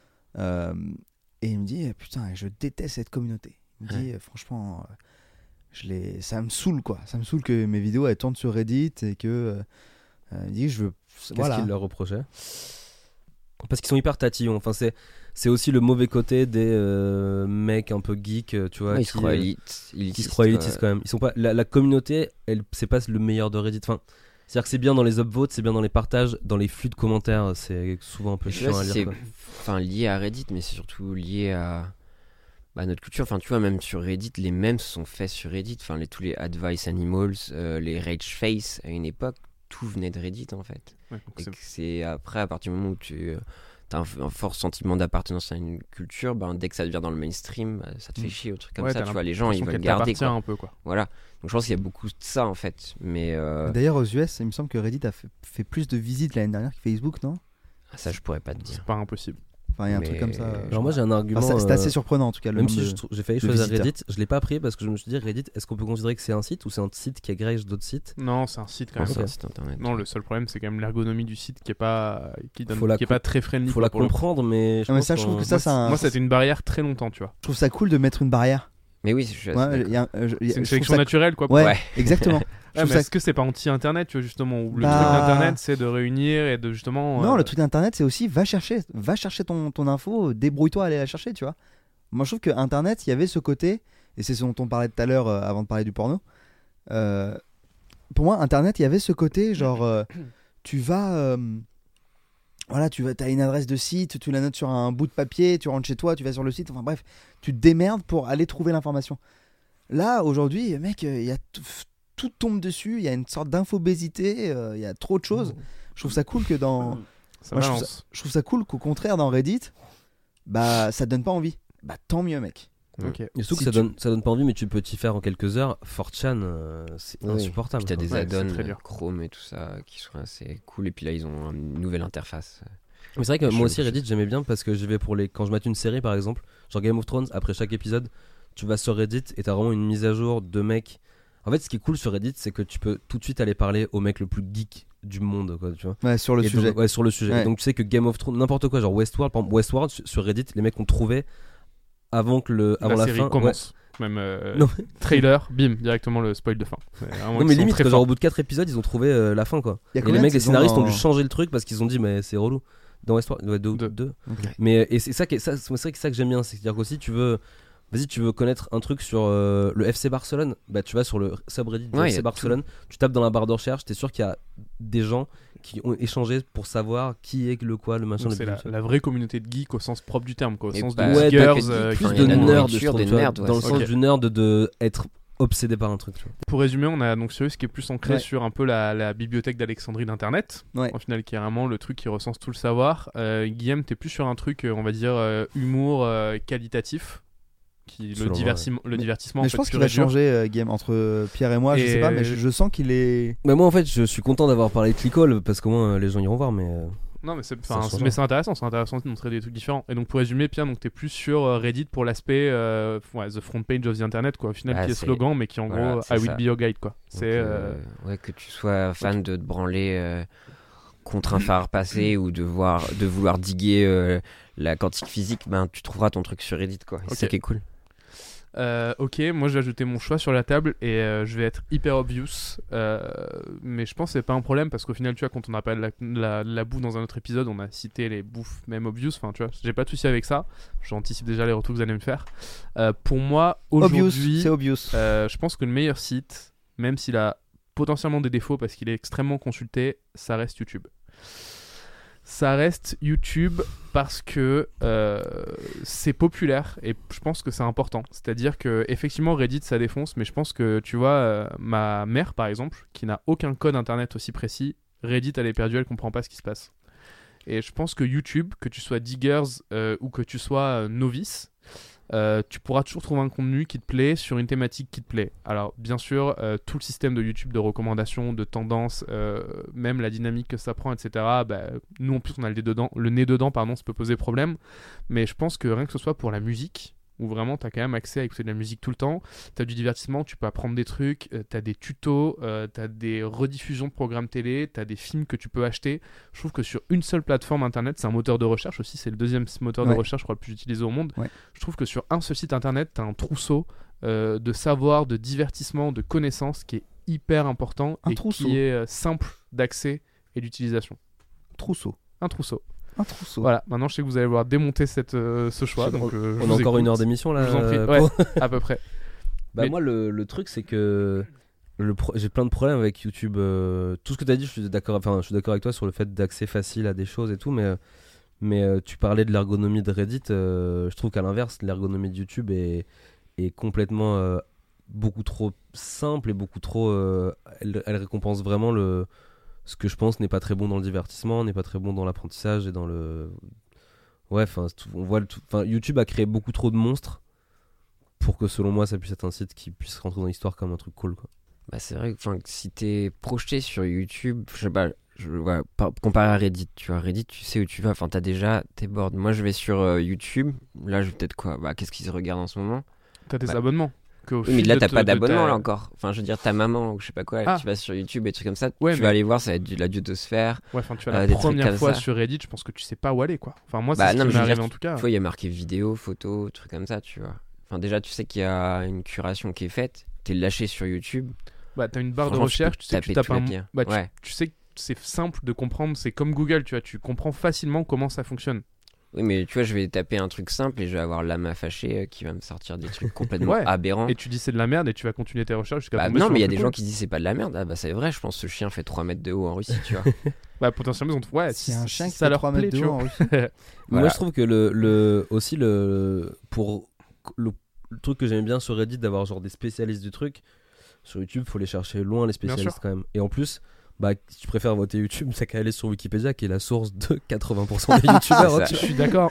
euh, et il me dit eh, putain je déteste cette communauté, il me dit euh, franchement euh, je les, ça me saoule quoi, ça me saoule que mes vidéos elles tournent sur Reddit et que euh, euh, il dit je veux Qu'est-ce voilà. qu'il leur reprochait? Parce qu'ils sont hyper tatillons. Enfin, c'est, c'est aussi le mauvais côté des euh, mecs un peu geeks, euh, tu vois, Ouais, ils qui, se croient euh, élite- qui élitistes, se croient quoi. élitistes quand même. Ils sont pas, la, la communauté, elle, c'est pas le meilleur de Reddit. Enfin, c'est-à-dire que c'est bien dans les upvotes, c'est bien dans les partages, dans les flux de commentaires, c'est souvent un peu Je sais chiant pas à si lire. c'est quoi. enfin, lié à Reddit, mais c'est surtout lié à bah, notre culture. Enfin, tu vois, même sur Reddit, les memes sont faits sur Reddit. Enfin, les, tous les Advice Animals, euh, les Rage Face à une époque, tout venait de Reddit en fait. Ouais, donc Et c'est- que c'est après, à partir du moment où tu as un, un fort sentiment d'appartenance à une culture, ben, dès que ça devient dans le mainstream, bah, ça te fait Mm. chier, ou truc comme Ouais, ça. t'as Tu vois, les gens, ils l'impression veulent qu'elle garder. t'appartient Quoi. un peu quoi. Voilà. Donc je pense qu'il y a beaucoup de ça en fait. Mais euh, D'ailleurs, aux U S, il me semble que Reddit a fait, fait plus de visites l'année dernière que Facebook, non? ça, je pourrais pas te dire. C'est pas impossible. Enfin, il y a un Mais- truc comme ça. euh, Alors moi j'ai un argument. Enfin, c'est- c'était euh, assez surprenant en tout cas. Le Même nombre si de- je trou- j'ai failli de choisir visiteurs. Reddit, je l'ai pas pris parce que je me suis dit Reddit, est-ce qu'on peut considérer que c'est un site ou c'est un site qui agrège d'autres sites? Non, c'est un site quand Non, même. c'est un Ok. site internet. Non, le seul problème, c'est quand même l'ergonomie du site qui est pas, qui donne, Faut la qui est com- pas très friendly. Faut quoi, la pour le coup. comprendre, mais je Ah, mais pense ça, je trouve qu'en- que ça, c'est un- Moi, c'était une barrière très longtemps, tu vois. Je trouve ça cool de mettre une barrière. Mais oui, je suis assez Ouais, d'accord. il y a- euh, je- il y a- C'est une je trouve sélection ça- naturelle, quoi. Ouais, Ouais. exactement. Je Ouais, trouve mais ça- est-ce que c'est pas anti-internet, tu vois, justement, où le Bah- truc d'internet, c'est de réunir et de justement. Non, euh, le truc d'internet, c'est aussi va chercher, va chercher ton, ton info, débrouille-toi à aller la chercher, tu vois. Moi, je trouve que internet, il y avait ce côté, et c'est ce dont on parlait tout à l'heure euh, avant de parler du porno. Euh, pour moi, internet, il y avait ce côté, genre, euh, tu vas, euh, voilà, tu vas, t'as une adresse de site, tu la notes sur un bout de papier, tu rentres chez toi, tu vas sur le site, enfin bref, tu te démerdes pour aller trouver l'information. Là, aujourd'hui, mec, euh, il y a tout, tout tombe dessus, il y a une sorte d'infobésité, euh, il y a trop de choses. Je trouve ça cool que dans Ça Moi, je trouve balance. je trouve ça cool qu'au contraire dans Reddit, bah ça te donne pas envie. Bah tant mieux mec. Ok. Et surtout Si que ça, tu- donne, ça donne pas envie, mais tu peux t'y faire en quelques heures. four chan, euh, c'est Oui. insupportable. Puis t'as des Ouais, add-ons, c'est très dur. Chrome et tout ça, qui sont assez cool. Et puis là, ils ont une nouvelle interface. Mais c'est vrai que Je- moi aussi je- Reddit j'aimais bien parce que j'y vais pour les quand je mate une série par exemple, genre Game of Thrones, après chaque épisode, tu vas sur Reddit et t'as vraiment une mise à jour de mecs. En fait, ce qui est cool sur Reddit, c'est que tu peux tout de suite aller parler au mec le plus geek du monde, quoi, tu vois. Ouais, sur le Et sujet. donc, ouais, sur le sujet. Ouais. Et donc tu sais que Game of Thrones, n'importe quoi, genre Westworld, par exemple, Westworld sur- sur Reddit, les mecs ont trouvé avant que le avant la la, série fin. commence. Même euh, Non. trailer, bim, directement le spoil de fin. C'est vraiment Non qu'ils mais sont limite, très quoi, genre forts. au bout de quatre épisodes, ils ont trouvé euh, la fin quoi. Il y a Et combien les de mecs, les saisons scénaristes ont dans- dû changer le truc parce qu'ils ont dit mais c'est relou. Dans Westworld, ouais, deux, Deux. deux. Ok. Mais et c'est ça qui est, ça, c'est vrai que ça que j'aime bien, c'est-à-dire qu'aussi tu veux, vas-y tu veux connaître un truc sur euh, le F C Barcelone, bah tu vas sur le subreddit du Ouais, y F C a Barcelone, tu tapes dans la barre de recherche, t'es sûr qu'il y a des gens qui ont échangé pour savoir qui est le quoi, le machin. Donc le c'est la, bidule. la vraie communauté de geeks au sens propre du terme, quoi, au Et sens bah, de ouais, geekers. pas que de euh, geeks, qui- Plus enfin, de il y a de la nerd, je nourriture, trouve, des tu vois, nerds, ouais, dans le c'est sens ça. du nerd de être obsédé par un truc. Tu vois. Pour résumer, on a donc Sirius qui est plus ancré Ouais. sur un peu la, la bibliothèque d'Alexandrie d'Internet. Ouais. Au final, qui est vraiment le truc qui recense tout le savoir. Euh, Guillaume, t'es plus sur un truc, euh, on va dire, euh, humour euh, qualitatif. Qui, le, Selon moi, divertissement, le divertissement, Mais en je fait, pense pur qu'il va et dur. changer euh, game entre euh, Pierre et moi, je Et- sais pas, mais je, je sens qu'il est. Mais moi en fait, je suis content d'avoir parlé de Clickall parce qu'au moins euh, les gens iront voir. Mais euh, Non, mais c'est Ça enfin, change. mais c'est intéressant, c'est intéressant de montrer des trucs différents. Et donc, pour résumer, Pierre, donc t'es plus sur euh, Reddit pour l'aspect euh, ouais, the front page of the internet, quoi. Au final, Ah, qui est c'est- slogan, mais qui en voilà, gros, c'est I will ça. be your guide, quoi. Donc, C'est. euh, euh, ouais, que tu sois fan de te branler euh, contre un phare passé ou de, voir, de vouloir diguer euh, la quantique physique, ben, tu trouveras ton truc sur Reddit, quoi. Et C'est Ok. ça qui est cool. Euh, ok, moi je vais ajouter mon choix sur la table et euh, je vais être hyper obvious, euh, mais je pense que c'est pas un problème parce qu'au final, tu vois, quand on a parlé de la, la, la bouffe dans un autre épisode, on a cité les bouffes même obvious, enfin tu vois, j'ai pas de souci avec ça, j'anticipe déjà les retours que vous allez me faire. Euh, pour moi, Obvious, aujourd'hui, c'est obvious. euh, je pense que le meilleur site, même s'il a potentiellement des défauts parce qu'il est extrêmement consulté, ça reste YouTube. Ça reste YouTube parce que euh, c'est populaire et je pense que c'est important. C'est-à-dire que effectivement Reddit ça défonce, mais je pense que tu vois euh, ma mère par exemple, qui n'a aucun code internet aussi précis, Reddit elle est perdue, elle comprend pas ce qui se passe. Et je pense que YouTube, que tu sois diggers euh, ou que tu sois euh, novice, euh, tu pourras toujours trouver un contenu qui te plaît sur une thématique qui te plaît. Alors bien sûr, euh, tout le système de YouTube de recommandations, de tendances, euh, même la dynamique que ça prend, et cetera. Bah, nous en plus on a le nez dedans, le nez dedans, pardon, ça peut poser problème. Mais je pense que rien que ce soit pour la musique, où vraiment tu as quand même accès à écouter de la musique tout le temps, tu as du divertissement, tu peux apprendre des trucs, euh, tu as des tutos, euh, tu as des rediffusions de programmes télé, tu as des films que tu peux acheter. Je trouve que sur une seule plateforme internet, c'est un moteur de recherche aussi, c'est le deuxième moteur Ouais. de recherche je crois le plus utilisé au monde. Ouais. Je trouve que sur un seul site internet, tu as un trousseau euh, de savoir, de divertissement, de connaissances qui est hyper important Un et trousseau. qui est euh, simple d'accès et d'utilisation. Trousseau. Un trousseau. Un trousseau. Voilà, maintenant je sais que vous allez vouloir démonter cette, euh, ce choix. On- Donc, euh, je on vous a encore une écoute. heure d'émission là. Je vous en prie, euh, ouais, pour- à peu près. Bah Mais- moi le, le truc c'est que le pro- j'ai plein de problèmes avec YouTube. euh, tout ce que tu as dit, je suis d'accord. Enfin, je suis d'accord avec toi sur le fait d'accès facile à des choses et tout, mais euh, mais euh, tu parlais de l'ergonomie de Reddit. euh, je trouve qu'à l'inverse, l'ergonomie de YouTube est est complètement euh, beaucoup trop simple et beaucoup trop. euh, elle, elle récompense vraiment le ce que je pense n'est pas très bon dans le divertissement, n'est pas très bon dans l'apprentissage et dans le. Ouais, enfin, c'est tout- on voit le tout- enfin, YouTube a créé beaucoup trop de monstres pour que selon moi ça puisse être un site qui puisse rentrer dans l'histoire comme un truc cool quoi. Bah, c'est vrai que 'fin, que si t'es projeté sur YouTube, je sais pas, je, ouais, par- comparé à Reddit, tu vois, Reddit, tu sais où tu vas, enfin, t'as déjà tes boards. Moi, je vais sur euh, YouTube, là, je vais peut-être quoi, bah, qu'est-ce qu'ils regardent en ce moment? T'as des Bah. abonnements. Que au Oui, mais fil là, de t'as te- pas de d'abonnement, ta- là, encore. Enfin, je veux dire, ta maman, ou je sais pas quoi, Ah. tu vas sur YouTube et des trucs comme ça, Ouais, tu mais- vas aller voir, ça va être de la diotosphère. Ouais, enfin, tu vois, Euh, la des trucs première comme fois ça. sur Reddit, je pense que tu sais pas où aller, quoi. Enfin, moi, Bah, c'est non, ce mais qui m'est je veux arrivé dire, en tout cas. Tu vois, il y a marqué vidéo, photo, trucs comme ça, tu vois. Enfin, déjà, tu sais qu'il y a une curation qui est faite, t'es lâché sur YouTube. Bah, t'as une barre de Franchement, tu peux recherche, tu sais que tu taper tapes tout un. la pire. Bah, tu, Ouais. tu sais que c'est simple de comprendre, c'est comme Google, tu vois, tu comprends facilement comment ça fonctionne. Oui, mais tu vois, je vais taper un truc simple et je vais avoir l'âme fâchée euh, qui va me sortir des trucs complètement Ouais. aberrants. Et tu dis c'est de la merde et tu vas continuer tes recherches jusqu'à Bah, tomber non, sur mais il y un a des truc gens cool. qui disent c'est pas de la merde. Ah, bah, c'est vrai, je pense que ce chien fait trois mètres de haut en Russie, tu vois. Bah, potentiellement, ils ont. Ouais, C'est si un chien qui ça fait leur trois plaît, mètres de tu haut vois. en Russie. Moi, Voilà. je trouve que le, le aussi le pour le, le truc que j'aime bien sur Reddit, d'avoir genre des spécialistes du truc. Sur YouTube, faut les chercher loin les spécialistes sûr. quand même. Et en plus, bah, si tu préfères voter YouTube, t'as qu'à aller sur Wikipédia, qui est la source de quatre-vingts pour cent des youtubeurs. C'est hein, ça. tu Je suis d'accord.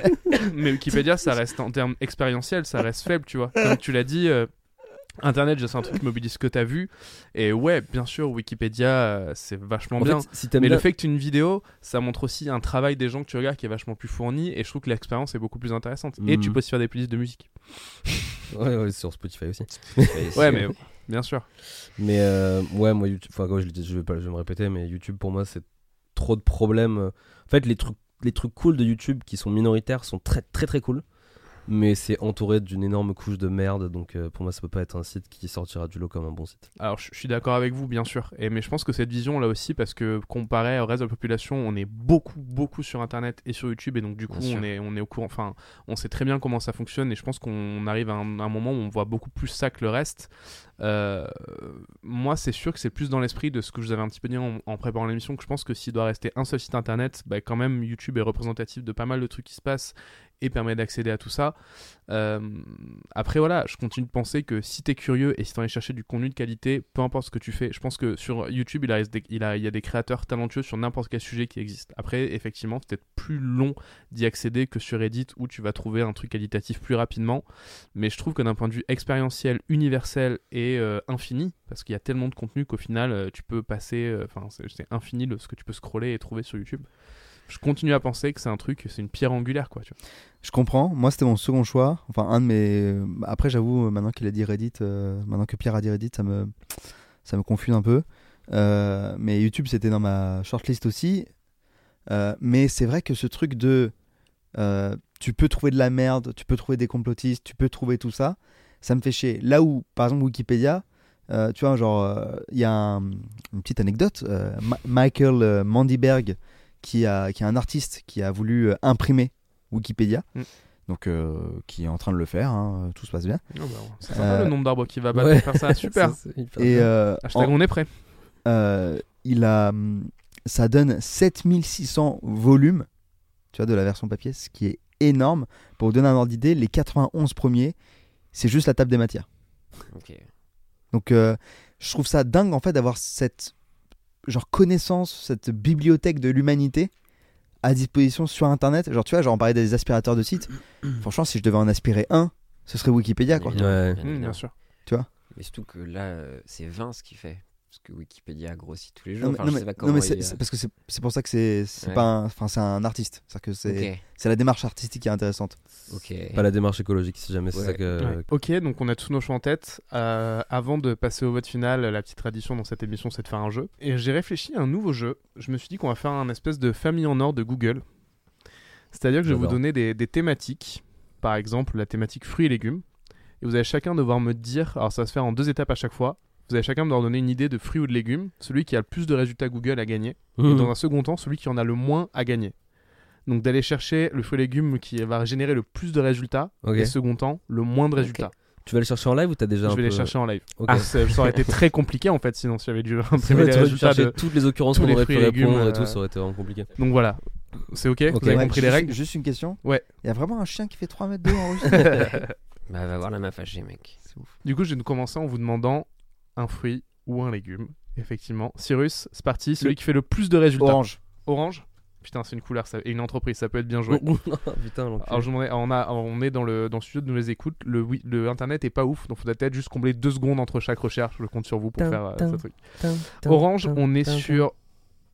Mais Wikipédia, ça reste en termes expérientiels, ça reste faible, tu vois. Comme tu l'as dit, euh, Internet, c'est un truc qui mobilise ce que t'as vu. Et ouais, bien sûr, Wikipédia, euh, c'est vachement En bien. fait, si t'aimes Mais bien... le fait que tu aies une vidéo, ça montre aussi un travail des gens que tu regardes qui est vachement plus fourni. Et je trouve que l'expérience est beaucoup plus intéressante. Et Mhm. tu peux aussi faire des playlists de musique. Ouais, ouais, sur Spotify aussi. Ouais, mais bien sûr. Mais euh, ouais, moi, YouTube, enfin, quoi, je, le dis, je, vais pas, je vais me répéter, mais YouTube pour moi, c'est trop de problèmes. En fait, les trucs, les trucs cool de YouTube qui sont minoritaires sont très, très, très cool. Mais c'est entouré d'une énorme couche de merde, donc euh, pour moi, ça peut pas être un site qui sortira du lot comme un bon site. Alors, je je suis d'accord avec vous, bien sûr. Et, mais je pense que cette vision là aussi, parce que comparé au reste de la population, on est beaucoup, beaucoup sur Internet et sur YouTube. Et donc, du coup, Bien sûr. on est, on est au courant. Enfin, on sait très bien comment ça fonctionne. Et je pense qu'on arrive à un, un moment où on voit beaucoup plus ça que le reste. Euh, moi, c'est sûr que c'est plus dans l'esprit de ce que je vous avais un petit peu dit en, en préparant l'émission, que je pense que s'il doit rester un seul site Internet, bah, quand même, YouTube est représentatif de pas mal de trucs qui se passent et permet d'accéder à tout ça. Euh, après voilà, je continue de penser que si t'es curieux et si t'as envie de chercher du contenu de qualité, peu importe ce que tu fais, je pense que sur YouTube il, reste des, il, a, il y a des créateurs talentueux sur n'importe quel sujet qui existe. Après effectivement c'est peut-être plus long d'y accéder que sur Reddit où tu vas trouver un truc qualitatif plus rapidement, mais je trouve que d'un point de vue expérientiel, universel et euh, infini, parce qu'il y a tellement de contenu qu'au final euh, tu peux passer, enfin euh, c'est, c'est infini le, ce que tu peux scroller et trouver sur YouTube. Je continue à penser que c'est un truc, c'est une pierre angulaire quoi, tu vois. Je comprends. Moi, c'était mon second choix. Enfin, un de mes. Après, j'avoue, maintenant qu'il a dit Reddit, euh, maintenant que Pierre a dit Reddit, ça me, ça me confuse un peu. Euh, mais YouTube, c'était dans ma shortlist aussi. Euh, mais c'est vrai que ce truc de. Euh, tu peux trouver de la merde, tu peux trouver des complotistes, tu peux trouver tout ça. Ça me fait chier. Là où, par exemple, Wikipédia, euh, tu vois, genre, il euh, y a un, une petite anecdote. Euh, Ma- Michael euh, Mandiberg, qui, a, qui est un artiste qui a voulu euh, imprimer Wikipédia, Mm. donc euh, qui est en train de le faire, hein, tout se passe bien. Oh, bah, c'est sympa Euh, le nombre d'arbres qui va battre ouais. pour faire ça, super. Ça, c'est hyper Et bien. euh, Hashtag en- on est prêt. euh, il a, hum, ça donne sept mille six cents volumes, tu vois, de la version papier, ce qui est énorme. Pour vous donner un ordre d'idée, les quatre-vingt-onze premiers, c'est juste la table des matières. Ok. Donc euh, je trouve ça dingue en fait d'avoir cette genre connaissance, cette bibliothèque de l'humanité à disposition sur internet. Genre tu vois, genre on parlait des aspirateurs de sites. Franchement, si je devais en aspirer un, ce serait Wikipédia quoi. Bien évidemment, Ouais. bien Mmh, bien évidemment. sûr. Mais surtout que là, euh, c'est vingt ce qu'il fait. Parce que Wikipédia grossit tous les jours. Non mais, Enfin, non, je mais- sais pas non, comment mais il c'est, a- c'est parce que c'est, c'est pour ça que c'est, c'est Ouais. pas un, enfin c'est un artiste. C'est-à-dire que c'est, Ok. c'est la démarche artistique qui est intéressante. Ok. Pas la démarche écologique, si jamais c'est Ouais. ça que. Ouais. Ok, donc on a tous nos choix en tête. Euh, avant de passer au vote final, la petite tradition dans cette émission, c'est de faire un jeu. Et j'ai réfléchi à un nouveau jeu. Je me suis dit qu'on va faire un espèce de famille en or de Google. C'est-à-dire que je vais vous J'adore. donner des, des thématiques. Par exemple, la thématique fruits et légumes. Et vous allez chacun devoir me dire, alors ça va se faire en deux étapes à chaque fois. Vous allez chacun devoir donner une idée de fruits ou de légumes. Celui qui a le plus de résultats Google a gagné. Et Mmh. dans un second temps, celui qui en a le moins a gagné. Donc d'aller chercher le fruit et légume qui va générer le plus de résultats. Ok. Et second temps, le moins de résultats. Tu vas les chercher en live ou t'as déjà Je un vais peu... les chercher en live. Ok. Ah, ça, ça aurait été très compliqué en fait, sinon si j'avais dû C'est imprimer vrai, les tu aurais dû résultats chercher de... toutes les occurrences tous qu'on les aurait pu fruits et légumes, répondre et euh, tout, ça aurait été vraiment compliqué. Donc voilà, c'est ok, Ok. vous avez Ouais, compris les juste, règles. juste une question. Ouais. Il y a vraiment un chien qui fait trois mètres de haut en Russie. Bah, va voir la main fâchée, mec. C'est ouf. Du coup, je vais nous commencer en vous demandant un fruit ou un légume. Effectivement. Cyrus, c'est parti. Celui Le- qui fait le plus de résultats. Orange. Orange. Putain, c'est une couleur ça... et une entreprise, ça peut être bien joué. Putain, l'enculé. Alors, je vous demandais- alors, on, a, on est dans le, dans le studio de nous les écoute. Le, oui, le internet est pas ouf, donc faudrait peut-être juste combler deux secondes entre chaque recherche. Je compte sur vous pour Tin, faire euh, tin. ce truc. Tin, tin, Orange, tin, on est tin, sur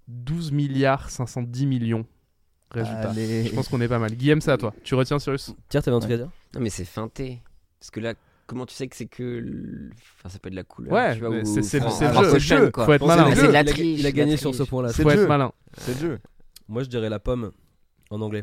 douze milliards cinq cent dix millions. Résultat. Allez. Je pense qu'on est pas mal. Guillaume, c'est à toi. Tu retiens Cyrus? Tiens, t'avais un truc à dire? Non, mais c'est feinté. Parce que là, comment tu sais que c'est que. le- Enfin, ça peut être de la couleur. Ouais, tu vois, mais ou c'est- c'est le- Fran- c'est le jeu, francophone, c'est le jeu. quoi. Faut être Bon, malin. mais C'est c'est de la Il a- triche. il a de la gagné sur ce triche. point-là. C'est Faut le être jeu. malin. C'est le jeu. Moi, je dirais la pomme en anglais.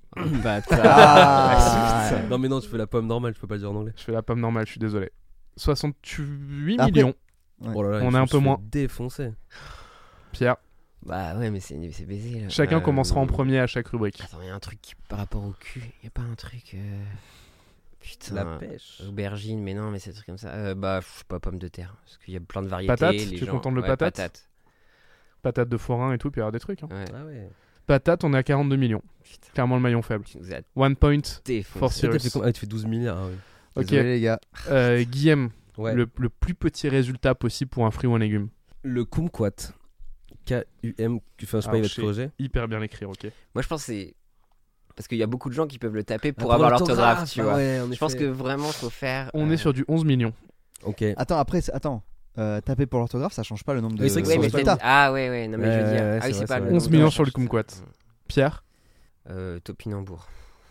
Ah. Non, mais non, tu fais la pomme normale, tu peux pas le dire en anglais. Je fais la pomme normale, je suis désolé. soixante-huit Après- millions. Ouais. Oh là là, On je est un me peu suis moins. défoncé. Pierre, Bah ouais, mais c'est c'est baisé. Là. chacun Euh, commencera en premier à chaque rubrique. Attends, il y a un truc qui- par rapport au cul. Il y a pas un truc. euh, Putain. La pêche. Aubergine, mais non, mais c'est des trucs comme ça. Euh, bah, je sais pas, pommes de terre. Parce qu'il y a plein de variétés. Patate, les tu gens... contentes le ouais, patate patate. Patate de forain et tout, puis il y aura des trucs. Hein. Ouais. Ah ouais. Patate, on est à quarante-deux millions. Putain, Clairement le maillon faible. tu nous as One point défoncé. for Toi, t'as fait Cyrus. combien Ah, tu fais douze milliards. Ah, oui. Ok, Désolé, les gars. euh, Guillaume, Ouais. le, le plus petit résultat possible pour un fruit ou un légume. Le kumquat. K U M. Enfin, je sais pas, Alors, il va je te sais. corriger. Hyper bien écrit, ok. Moi, je pense que c'est. Parce qu'il y a beaucoup de gens qui peuvent le taper pour Ah, avoir l'orthographe, tu ah vois. ouais, en Je pense effet. que vraiment, faut faire. On euh, est sur du onze millions. Ok. Attends, après, c'est- attends. Euh, taper pour l'orthographe, ça change pas le nombre de. Oui, c'est vrai que Ouais, ça mais change peut-être- pas. résultats. Ah ouais, ouais, non, mais je veux Ouais, dire. ouais, ah oui, c'est c'est vrai, pas c'est le vrai. onze nombre millions de sur le recherches, kumquat. ça. Pierre, Euh, Topinambour.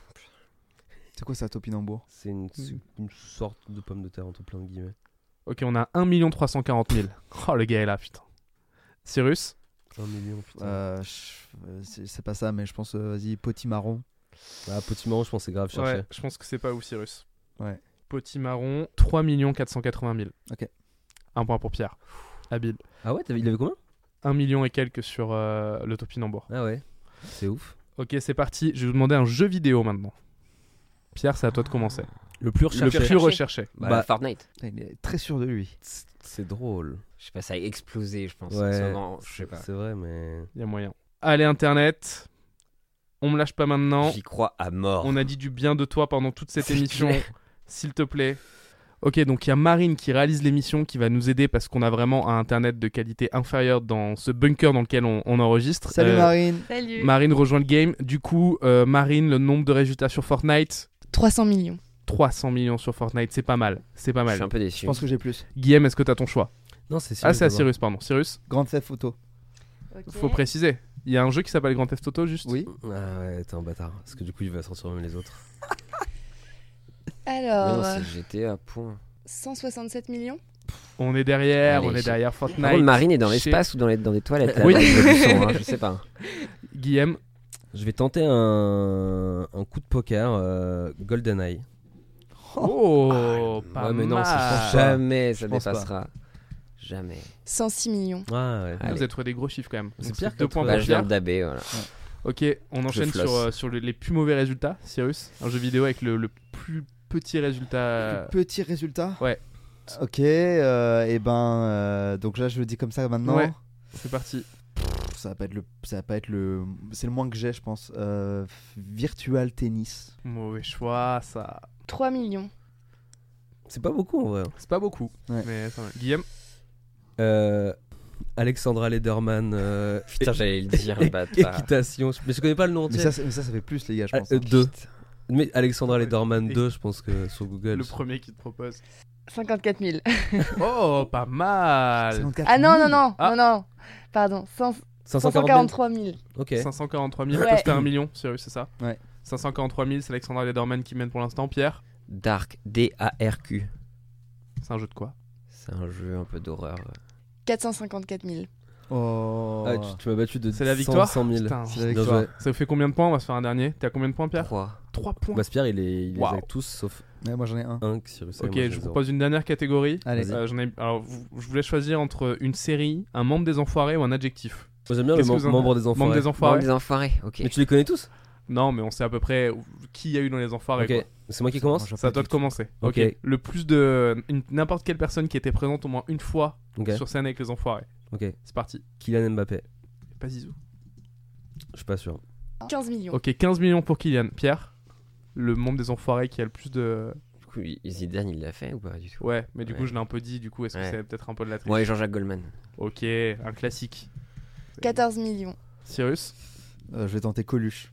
C'est quoi ça, topinambour? C'est une, c'est une sorte de pomme de terre entre plein de guillemets. ok, on a un million trois cent quarante mille. Oh, le gars est là, putain. Cyrus, Un million, putain. Euh, je- euh, c'est c'est pas ça, mais je pense, euh, vas-y, potimarron. Ah, potimarron, je pense que c'est grave cherché. ouais, je pense que c'est pas où Cyrus. Ouais. Potimarron, trois millions quatre cent quatre-vingt mille. Ok. Un point pour Pierre. Habile. Ah ouais, t'avais- il avait combien? un million et quelques sur euh, le topinambour. Ah ouais, c'est ouf. Ok, c'est parti. Je vais vous demander un jeu vidéo maintenant. Pierre, c'est à toi de commencer. Le plus Le recherché. plus recherché. Bah, Bah- Fortnite. Putain, il est très sûr de lui. C'est drôle. Je sais pas, ça a explosé, je pense. Ouais, Souvent, je sais pas. C'est vrai, mais. Il y a moyen. Allez, Internet. On me lâche pas maintenant. J'y crois à mort. On a dit du bien de toi pendant toute cette C'est émission. clair. S'il te plaît. Ok, donc il y a Marine qui réalise l'émission, qui va nous aider parce qu'on a vraiment un Internet de qualité inférieure dans ce bunker dans lequel on, on enregistre. Salut Euh, Marine. Salut. Marine rejoint le game. Du coup, euh, Marine, le nombre de résultats sur Fortnite, trois cents millions. trois cents millions sur Fortnite, c'est pas mal. C'est pas Je mal. suis un peu Je déçu. pense que j'ai plus. Guillaume, est-ce que t'as ton choix? Non, c'est Ah, c'est à d'abord. Cyrus, pardon. Cyrus, Grand Theft Auto. faut préciser. Il y a un jeu qui s'appelle Grand Theft Auto, juste. Oui. Ah ouais, t'es un bâtard. Parce que du coup, il va sortir même les autres. Mais non, Alors, c'est G T A, point. cent soixante-sept millions. On est derrière, Allez, on est je- derrière Par contre, Fortnite. Marine est dans Chez- l'espace ou dans les, dans les toilettes là, Oui. dans le son, hein, je sais pas. Guillaume, Je vais tenter un, un coup de poker euh, GoldenEye. oh, pas Ouais, mais non, c'est mal. Jamais ça Je pense pas. dépassera. Jamais. cent six millions. Ah ouais. Vous Allez. avez trouvé des gros chiffres quand même. C'est Donc, pire deux que points toi. Bah, pour je viens Pierre. de dabber, voilà. Ok, on enchaîne flosse. sur, euh, sur le- les plus mauvais résultats. Cyrus, un jeu vidéo avec le, le plus petit résultat. Petit résultat. ouais. Ok, euh, et ben, euh, donc là je le dis comme ça maintenant. Ouais. C'est parti. Pff, Ça va pas être le, ça va pas être le, c'est le moins que j'ai, je pense. Euh, Virtual Tennis. Mauvais choix, ça. trois millions. C'est pas beaucoup en vrai. C'est pas beaucoup. Ouais. Mais pas mal. Guillaume, Euh, Alexandra Lederman. Euh, Putain, j'allais le dire, é- bâtard. Équitation. Mais je connais pas le nom Mais entier. ça, c'est- mais ça, ça fait plus les gars, je Ah, pense. euh, hein. deux. Mais Alexandra Ouais. Lederman Et- deux, je pense que sur Google. le premier qui te propose. cinquante-quatre mille. Oh, pas mal. cinquante-quatre Ah non, non, mille. non, Ah. non, non. Pardon, cent- cinq cent quarante mille. cinq cent quarante-trois mille. Ok. cinq cent quarante-trois mille. Ouais. Toi, c'était un million, Cyrus, c'est ça? Ouais. cinq cent quarante-trois mille, c'est Alexandra Lederman qui mène pour l'instant. Pierre, Dark, D A R Q. c'est un jeu de quoi? C'est un jeu un peu d'horreur. quatre cent cinquante-quatre mille. Oh. Ah, tu, tu m'as battu de C'est la cent, victoire? cent mille. Putain, C'est la Bien victoire. joué. ça vous fait combien de points? On va se faire un dernier. T'es à combien de points, Pierre? trois. trois points. Bah, Pierre, il, est, il les Waouh. a tous sauf Ouais, moi j'en ai un. un que Cyrus. et Ok, moi, je j'ai vous zéro. propose une dernière catégorie. Allez. Vas-y. Euh, j'en ai... Alors, vous- je voulais choisir entre une série, un membre des enfoirés ou un adjectif. Moi, j'aime bien le Qu'est-ce que mem- vous en- membre des enfoirés. Membre des Bande enfoirés. des enfoirés, ok. Mais tu les connais tous? Non, mais on sait à peu près où- qui il y a eu dans les enfoirés. Ok. quoi. C'est moi qui commence? Moi, je vois C'est à pas toi du de tout. commencer. Ok. Ok. Le plus de une- n'importe quelle personne qui était présente au moins une fois Ok. sur scène avec les enfoirés. Ok. C'est parti. Kylian Mbappé. Pas Zizou. Je suis pas sûr. quinze millions. Ok, quinze millions pour Kylian. Pierre, le membre des enfoirés qui a le plus de. Du coup, Zidane, il l'a fait ou pas du tout? Ouais, mais du coup, Ouais. je l'ai un peu dit. Du coup, est-ce que Ouais. c'est peut-être un peu de la triche? Ouais, Jean-Jacques Goldman. Ok, un classique. quatorze millions. Cyrus, Euh, je vais tenter Coluche.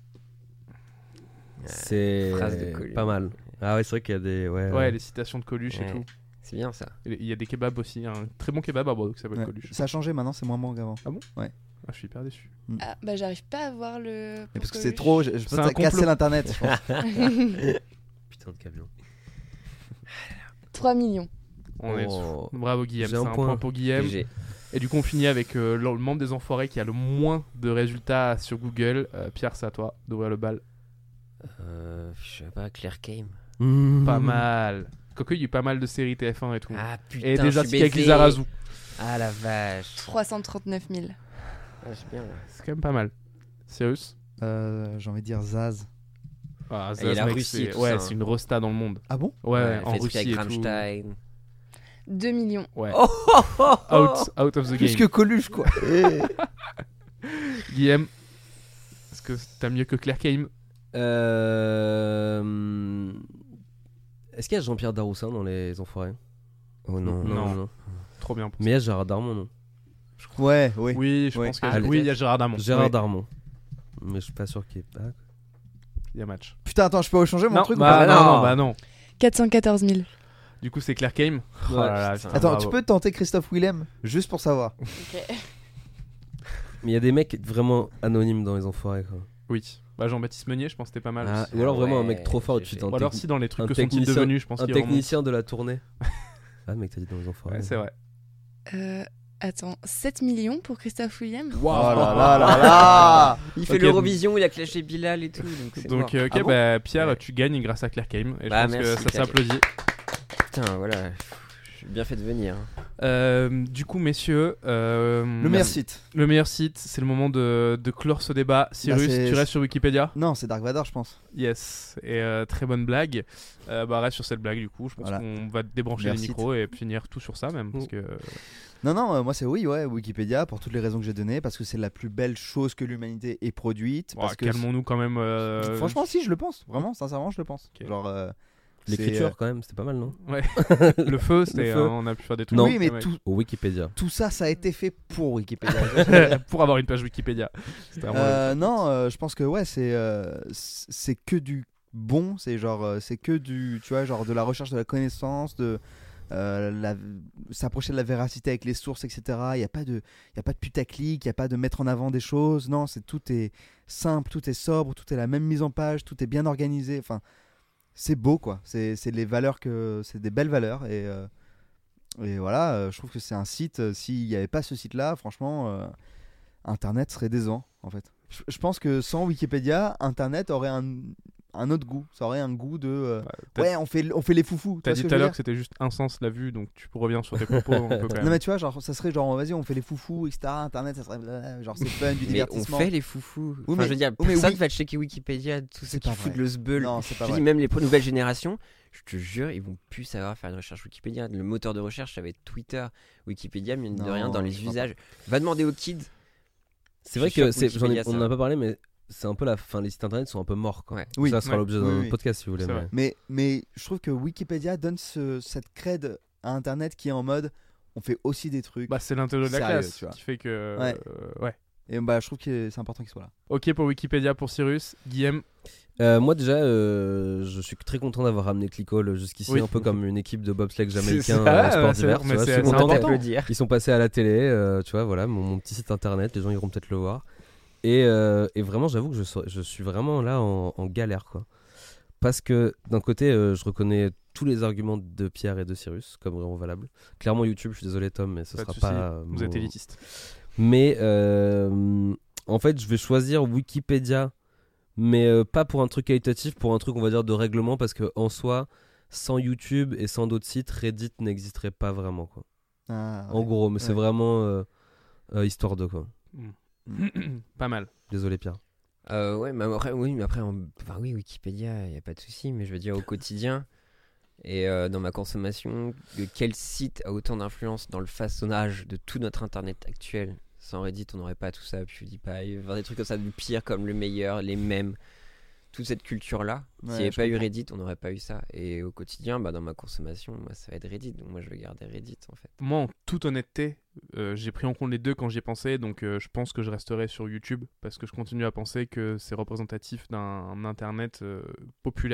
C'est phrase de Coluche. pas mal. Ah ouais, c'est vrai qu'il y a des. Ouais, ouais, les citations de Coluche et Ouais. tout. C'est bien ça. Et Il y a des kebabs aussi, un très bon kebab à Bordeaux qui s'appelle Ouais. Coluche. Ça a changé maintenant, c'est moins bon qu'avant. Ah, je suis hyper déçu. Ah, bah j'arrive pas à voir le. Mais parce que Coqueluche. c'est trop, je, je pense C'est que un ça a cassé complot. l'internet. je pense. Putain de camion. trois millions. On est Oh. Bravo Guillaume, J'ai c'est un un point. point pour Guillaume. G G. Et du coup, on finit avec euh, le membre des Enfoirés qui a le moins de résultats sur Google. Euh, Pierre, c'est à toi d'ouvrir le bal. Euh, je sais pas, Claire Game. Pas mal. Quoique, il y a eu pas mal de séries T F un et tout. Ah putain, et déjà, je c'est suis avec baisé. Lizarazu. Ah la vache. trois cent trente-neuf mille. Ah, c'est bien là. C'est quand même pas mal. Cyrus Euh, J'ai envie de dire Zaz. ah, Et il y a la mec, Russie c'est- et tout Ouais, ça, c'est hein. une rosta dans le monde. Ah bon? Ouais, Ouais, en fait Russie avec et tout. Rammstein. deux millions. Ouais. Oh, oh, oh, oh. Out, out of the Plus game. que Coluche, quoi. Eh. Guillaume, est-ce que t'as mieux que Claire Game? Euh... Est-ce qu'il y a Jean-Pierre Daroussin dans Les Enfoirés? Oh non. Non. Trop bien pour Mais il y a Gérard Darmon, non? Ouais, oui. ça. Oui, je Ouais. pense que Ah, oui, il y a Gérard Darmon. Gérard Oui, Darmon. Mais je suis pas sûr qu'il y ait pas. il y a match. Putain, attends, je peux changer mon non, truc ou bah, pas? non, non. non, bah non. quatre cent quatorze mille. Du coup, c'est Claire Game. Oh Ouais, là là, putain. putain, Attends, bravo. tu peux tenter Christophe Willem juste pour savoir. Ok. Mais il y a des mecs vraiment anonymes dans Les Enfoirés, quoi. Oui. Bah, Jean-Baptiste Meunier, je pense que c'était pas mal. Ah, aussi. ou alors Ah vraiment un ouais, mec trop fort. j'ai Tu fait- t'en Ou alors, si dans les trucs un que sont-ils technicien- devenus, je pense un qu'il remonte. technicien de la tournée. Ah, mec, t'as dit dans Les Enfoirés. Ouais, c'est vrai. Euh, attends, sept millions pour Christophe Willem. Oh là là là là. Il fait Ok. l'Eurovision, il a clashé Bilal et tout. Donc, c'est Donc, mort. euh, ok, Ah bon bah, Pierre, Ouais. tu gagnes grâce à Claire Game. Et Bah, je pense merci, que ça Claire. s'applaudit. Putain, voilà. Je suis bien fait de venir. Euh, du coup, messieurs, euh, Le meilleur site. le meilleur site, c'est le moment de, de clore ce débat. Cyrus, Bah, c'est- tu restes sur Wikipédia? Non, c'est Dark Vador, je pense. Yes. Et euh, très bonne blague. Euh, bah, reste sur cette blague, du coup. Je pense Voilà. qu'on va débrancher Meilleur les site. micros et finir tout sur ça, même. Parce Mm. que... Non, non, euh, moi c'est oui, ouais, Wikipédia, pour toutes les raisons que j'ai données, parce que c'est la plus belle chose que l'humanité ait produite. Ouah, Parce que calmons-nous quand même. euh, Franchement, si, je le pense. Vraiment, sincèrement, je le pense. Ok. Genre, euh, L'écriture, c'est, quand même, c'était pas mal, non? le feu, c'était, feu. hein, on a pu faire des trucs. Non. Oui, mais Ouais. tout, Au Wikipédia. tout ça, ça a été fait pour Wikipédia. Pour avoir une page Wikipédia. C'était vraiment Euh, non, euh, je pense que ouais, c'est euh, c'est que du bon, c'est genre euh, c'est que du tu vois genre de la recherche de la connaissance, de euh, la, s'approcher de la véracité avec les sources, et cetera. Il y a pas de il y a pas de putaclic, il y a pas de mettre en avant des choses. Non, c'est tout est simple, tout est sobre, tout est la même mise en page, tout est bien organisé. Enfin, c'est beau quoi. C'est c'est les valeurs que c'est des belles valeurs et euh, et voilà. euh, je trouve que c'est un site. euh, S'il n'y avait pas ce site-là, franchement. euh, Internet serait décevant en fait. Je, je pense que sans Wikipédia, Internet aurait un, un autre goût. Ça aurait un goût de euh, t'as- ouais, on fait on fait les foufous. Tu T'as vois ce dit que tout à je veux l'heure dire que c'était juste un sens la vue, donc tu reviens sur tes propos. On peut quand même. Non mais tu vois, genre ça serait genre vas-y, on fait les foufous, et cetera. Internet, ça serait blablabla, genre c'est fun, du Mais on divertissement. fait les foufous. Oui, Enfin, mais- je veux dire, oui, mais personne oui. va checker Wikipédia, tous ceux C'est qui pas foutent vrai. le zbeul. Non, c'est pas Je vrai. dis même les nouvelles générations, je te jure, ils vont plus savoir faire une recherche Wikipédia. Le moteur de recherche, ça va être Twitter, Wikipédia, mine de Non, rien, dans les je crois usages. Va demander aux kids. C'est vrai Je suis que sûr c'est, que j'en ai- Wikipédia, on ça n'en a va. pas parlé, mais c'est un peu la fin. Les sites internet sont un peu morts. Quoi. Ouais. Oui. Ça sera Ouais. l'objet Oui, d'un oui. podcast si vous voulez. C'est mais- vrai. Mais mais je trouve que Wikipédia donne ce, cette cred à Internet qui est en mode on fait aussi des trucs. Bah, c'est l'intérêt de la Sérieux, classe tu vois. qui fait que. Ouais. euh, ouais. Et bah je trouve que c'est important qu'il soit là. Ok pour Wikipédia pour Cyrus. Guillaume. Euh, moi déjà, euh, je suis très content d'avoir ramené Clickall jusqu'ici, Oui. un peu comme une équipe de bobsleigh C'est jamaïcain ça, euh, sport c'est- d'hiver. mais tu vois, c'est- je suis c'est content. important. Applaudir. Ils sont passés à la télé, euh, tu vois, voilà, mon, mon petit site internet, les gens iront peut-être le voir. Et, euh, et vraiment, j'avoue que je, so- je suis vraiment là en, en galère, quoi. Parce que d'un côté, euh, je reconnais tous les arguments de Pierre et de Cyrus comme vraiment valables. Clairement, YouTube, je suis désolé Tom, mais ce Pas de sera souci, pas. euh, Vous mon- êtes élitiste. Mais euh, en fait, je vais choisir Wikipédia, mais euh, pas pour un truc qualitatif, pour un truc, on va dire, de règlement, parce que en soi, sans YouTube et sans d'autres sites, Reddit n'existerait pas vraiment, quoi. Ah, En ouais. gros, mais c'est Ouais. vraiment euh, euh, histoire de quoi. Pas mal. Désolé Pierre. Euh, ouais, mais après, oui, mais après, en- enfin, oui, Wikipédia, il n'y a pas de souci, mais je veux dire au quotidien et euh, dans ma consommation, de quel site a autant d'influence dans le façonnage de tout notre internet actuel? Sans Reddit, on n'aurait pas tout ça, PewDiePie, enfin, des trucs comme ça, du pire comme le meilleur, les mêmes, toute cette culture-là. S'il n'y Ouais, avait je pas eu comprends. Reddit, on n'aurait pas eu ça. Et au quotidien, bah, dans ma consommation, moi, ça va être Reddit, donc moi, je vais garder Reddit en fait. Moi, en toute honnêteté, euh, j'ai pris en compte les deux quand j'y ai pensé, donc euh, je pense que je resterai sur YouTube parce que je continue à penser que c'est représentatif d'un internet euh, populaire.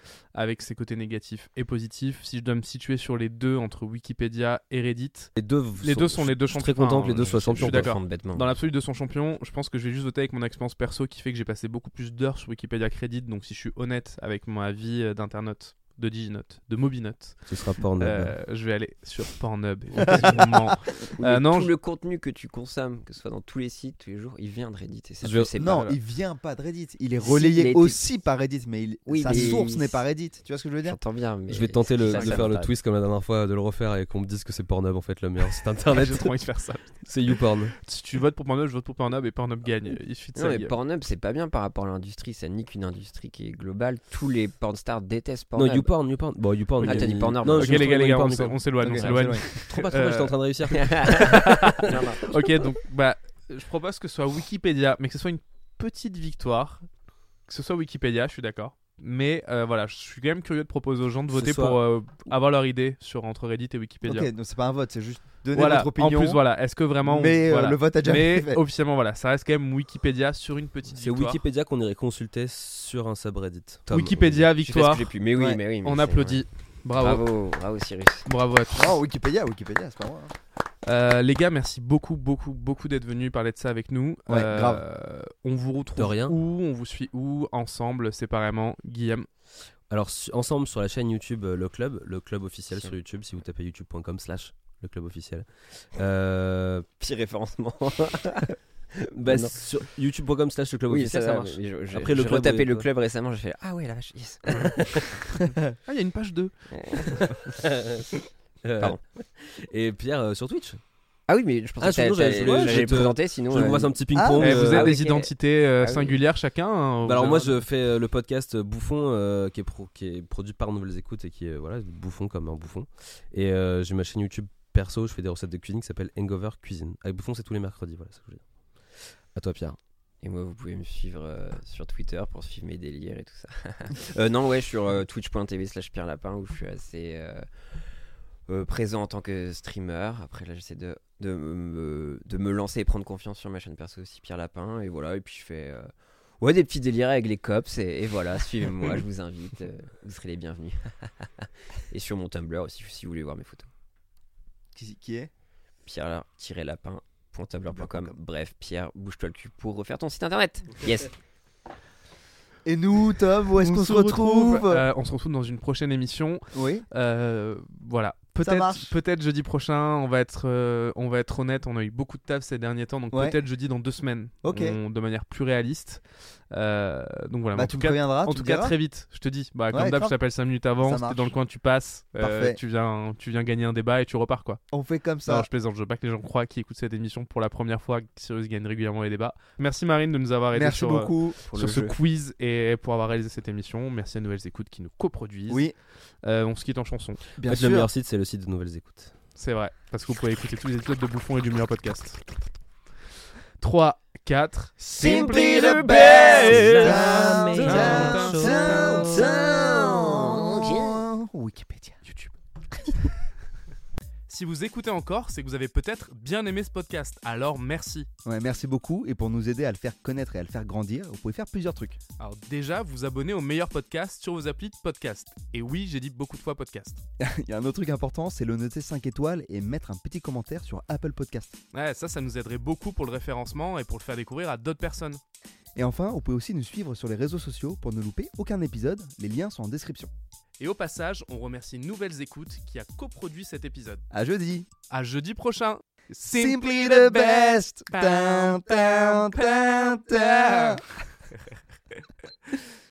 avec ses côtés négatifs et positifs. Si je dois me situer sur les deux entre Wikipédia et Reddit, Les deux, les deux sont les deux je suis champions. très content Enfin, que les deux soient je- champions. Je suis d'accord. Défendre bêtement. Dans l'absolu, deux sont champions. Je pense que je vais juste voter avec mon expérience perso qui fait que j'ai passé beaucoup plus d'heures sur Wikipédia que Reddit. Donc si je suis honnête avec ma vie euh, d'internaute, de diginote, de mobinote, Ce sera Pornhub. euh, je vais aller sur Pornhub. Effectivement. Oui, Euh, mais non, tout je- le contenu que tu consommes, que ce soit dans tous les sites, tous les jours, il vient de Reddit. Et ça, Je- je sais Non, pas. il vient pas de Reddit. Il est Si, relayé il a été- aussi par Reddit, mais il... Oui, sa mais- source n'est pas Reddit. Tu vois ce que je veux dire? J'entends bien, mais Je vais tenter le, ça, de ça faire le m'intéresse. twist comme la dernière fois, de le refaire et qu'on me dise que c'est Pornhub en fait le meilleur site internet. J'ai trop envie de faire ça. C'est YouPorn. Si tu votes pour Pornhub, je vote pour Pornhub et Pornhub gagne. Il suffit de Non, ça. mais Guillaume. Pornhub, c'est pas bien par rapport à l'industrie. Ça nique une industrie qui est globale. Tous les pornstars détestent Non, Pornhub. YouPorn, YouPorn. Bon, YouPorn. Ah, il- t'as dit Pornhub. Non, Ok, je les me gars, les gars, YouPorn, on s'é- YouPorn. on s'éloigne, on Ok, s'éloigne. Trop pas, trop pas, j'étais en train de réussir. Non, non. Ok, donc bah, je propose que ce soit Wikipédia, mais que ce soit une petite victoire. Que ce soit Wikipédia, je suis d'accord. Mais euh, voilà, je suis quand même curieux de proposer aux gens de Ce voter soit- pour euh, avoir leur idée sur entre Reddit et Wikipédia. Ok, donc c'est pas un vote, c'est juste donner Voilà, votre opinion. en plus, voilà, est-ce que vraiment. Mais euh, voilà. le vote a déjà Mais été fait. officiellement, voilà, ça reste quand même Wikipédia sur une petite C'est victoire. Wikipédia qu'on irait consulter sur un subreddit. Tom, Wikipédia, J'ai fait ce victoire. que j'ai pu. Mais oui, Ouais. mais oui. mais On c'est- applaudit. ouais. Bravo. Bravo, bravo Cyrus. Bravo à tous. Oh, Wikipédia, Wikipédia, c'est pas moi. hein. Euh, les gars, merci beaucoup, beaucoup, beaucoup d'être venus parler de ça avec nous. Ouais, Euh, grave. On vous retrouve De rien. où? On vous suit où? Ensemble, séparément. Guillaume. Alors su- ensemble sur la chaîne YouTube euh, Le Club, le club officiel sur YouTube, si vous tapez youtube point com slash le club officiel. Euh, Pire référencement. bah, Non. sur youtube point com slash le club Oui, officiel, ça, ça va, marche. mais je- je- Après, le j'ai club, retapé oui, le ouais. club récemment, j'ai fait ah ouais la vache, yes. Ah, il y a une page deux. Euh, Pardon. Et Pierre euh, sur Twitch. Ah oui, mais je pensais Ah, que t'allais- sinon, j'allais- t'allais- ouais, j'allais j'allais te- présenter, sinon. Je vous euh, vois un petit Ah, ping-pong. Eh, vous euh, avez ah, des ok. identités euh, Ah oui. singulières chacun hein, Bah alors vous moi avez- je fais euh, le podcast Bouffon euh, qui, est pro- qui est produit par Nouvelles Écoutes et qui est voilà bouffon comme un bouffon. Et euh, j'ai ma chaîne YouTube perso, je fais des recettes de cuisine qui s'appelle Hangover Cuisine. Avec Bouffon c'est tous les mercredis, voilà, c'est ce que je veux dire. À toi Pierre. Et moi, vous pouvez me suivre euh, sur Twitter pour suivre mes délires et tout ça. Euh, non, ouais, sur euh, twitch point t v slash Pierre Lapin où je suis assez euh, euh, présent en tant que streamer. Après, là, j'essaie de, de, me, de me lancer et prendre confiance sur ma chaîne perso aussi, Pierre Lapin. Et voilà, et puis je fais euh, ouais, des petits délires avec les cops. Et, et voilà, suivez-moi, je vous invite. euh, vous serez les bienvenus. Et sur mon Tumblr aussi, si vous voulez voir mes photos. Qui, qui est Pierre-lapin point tumblr point com. Bref, Pierre, bouge-toi le cul pour refaire ton site internet. Yes. Et nous, Tom, où est-ce On qu'on se retrouve, Euh, On se retrouve dans une prochaine émission. Oui. Euh, voilà. Ça Peut-être, marche. peut-être jeudi prochain. On va être, euh, on va être honnête. On a eu beaucoup de taf ces derniers temps, donc Ouais. peut-être jeudi dans deux semaines. Ok. On- de manière plus réaliste. Euh, donc voilà. mais Bah, en tu tout me cas, préviendras. en tu tout me cas diras. très vite. Je te dis. Bah, comme Ouais, d'hab, je grave. t'appelle cinq minutes avant. Ça Si t'es marche. dans le coin, tu passes. euh, Parfait. tu viens, tu viens gagner un débat et tu repars quoi. On fait comme ça. Non, je plaisante. Je veux pas que les gens croient qu'ils écoutent cette émission pour la première fois. Que Cyrus gagne régulièrement les débats. Merci Marine de nous avoir aidé Merci sur, euh, beaucoup. Pour sur le ce jeu. quiz et pour avoir réalisé cette émission. Merci à Nouvelles Écoutes qui nous coproduisent. Oui, Euh, on se quitte en chanson. bien En fait, le sûr. meilleur site c'est le site de Nouvelles Écoutes. C'est vrai. Parce que vous pouvez écouter tous les épisodes de Bouffon et du meilleur podcast. trois, quatre. Simply the best. Down, Down, down, down, down. Wikipédia. YouTube. Si vous écoutez encore, c'est que vous avez peut-être bien aimé ce podcast. Alors merci. Ouais, merci beaucoup. Et pour nous aider à le faire connaître et à le faire grandir, vous pouvez faire plusieurs trucs. Alors déjà, vous abonnez au meilleur podcast sur vos applis de podcast. Et oui, j'ai dit beaucoup de fois podcast. Il y a un autre truc important, c'est le noter cinq étoiles et mettre un petit commentaire sur Apple Podcast. Ouais, ça, ça nous aiderait beaucoup pour le référencement et pour le faire découvrir à d'autres personnes. Et enfin, vous pouvez aussi nous suivre sur les réseaux sociaux pour ne louper aucun épisode. Les liens sont en description. Et au passage, on remercie Nouvelles Écoutes qui a coproduit cet épisode. À jeudi. À jeudi prochain. Simply the best. Down, down, down, down.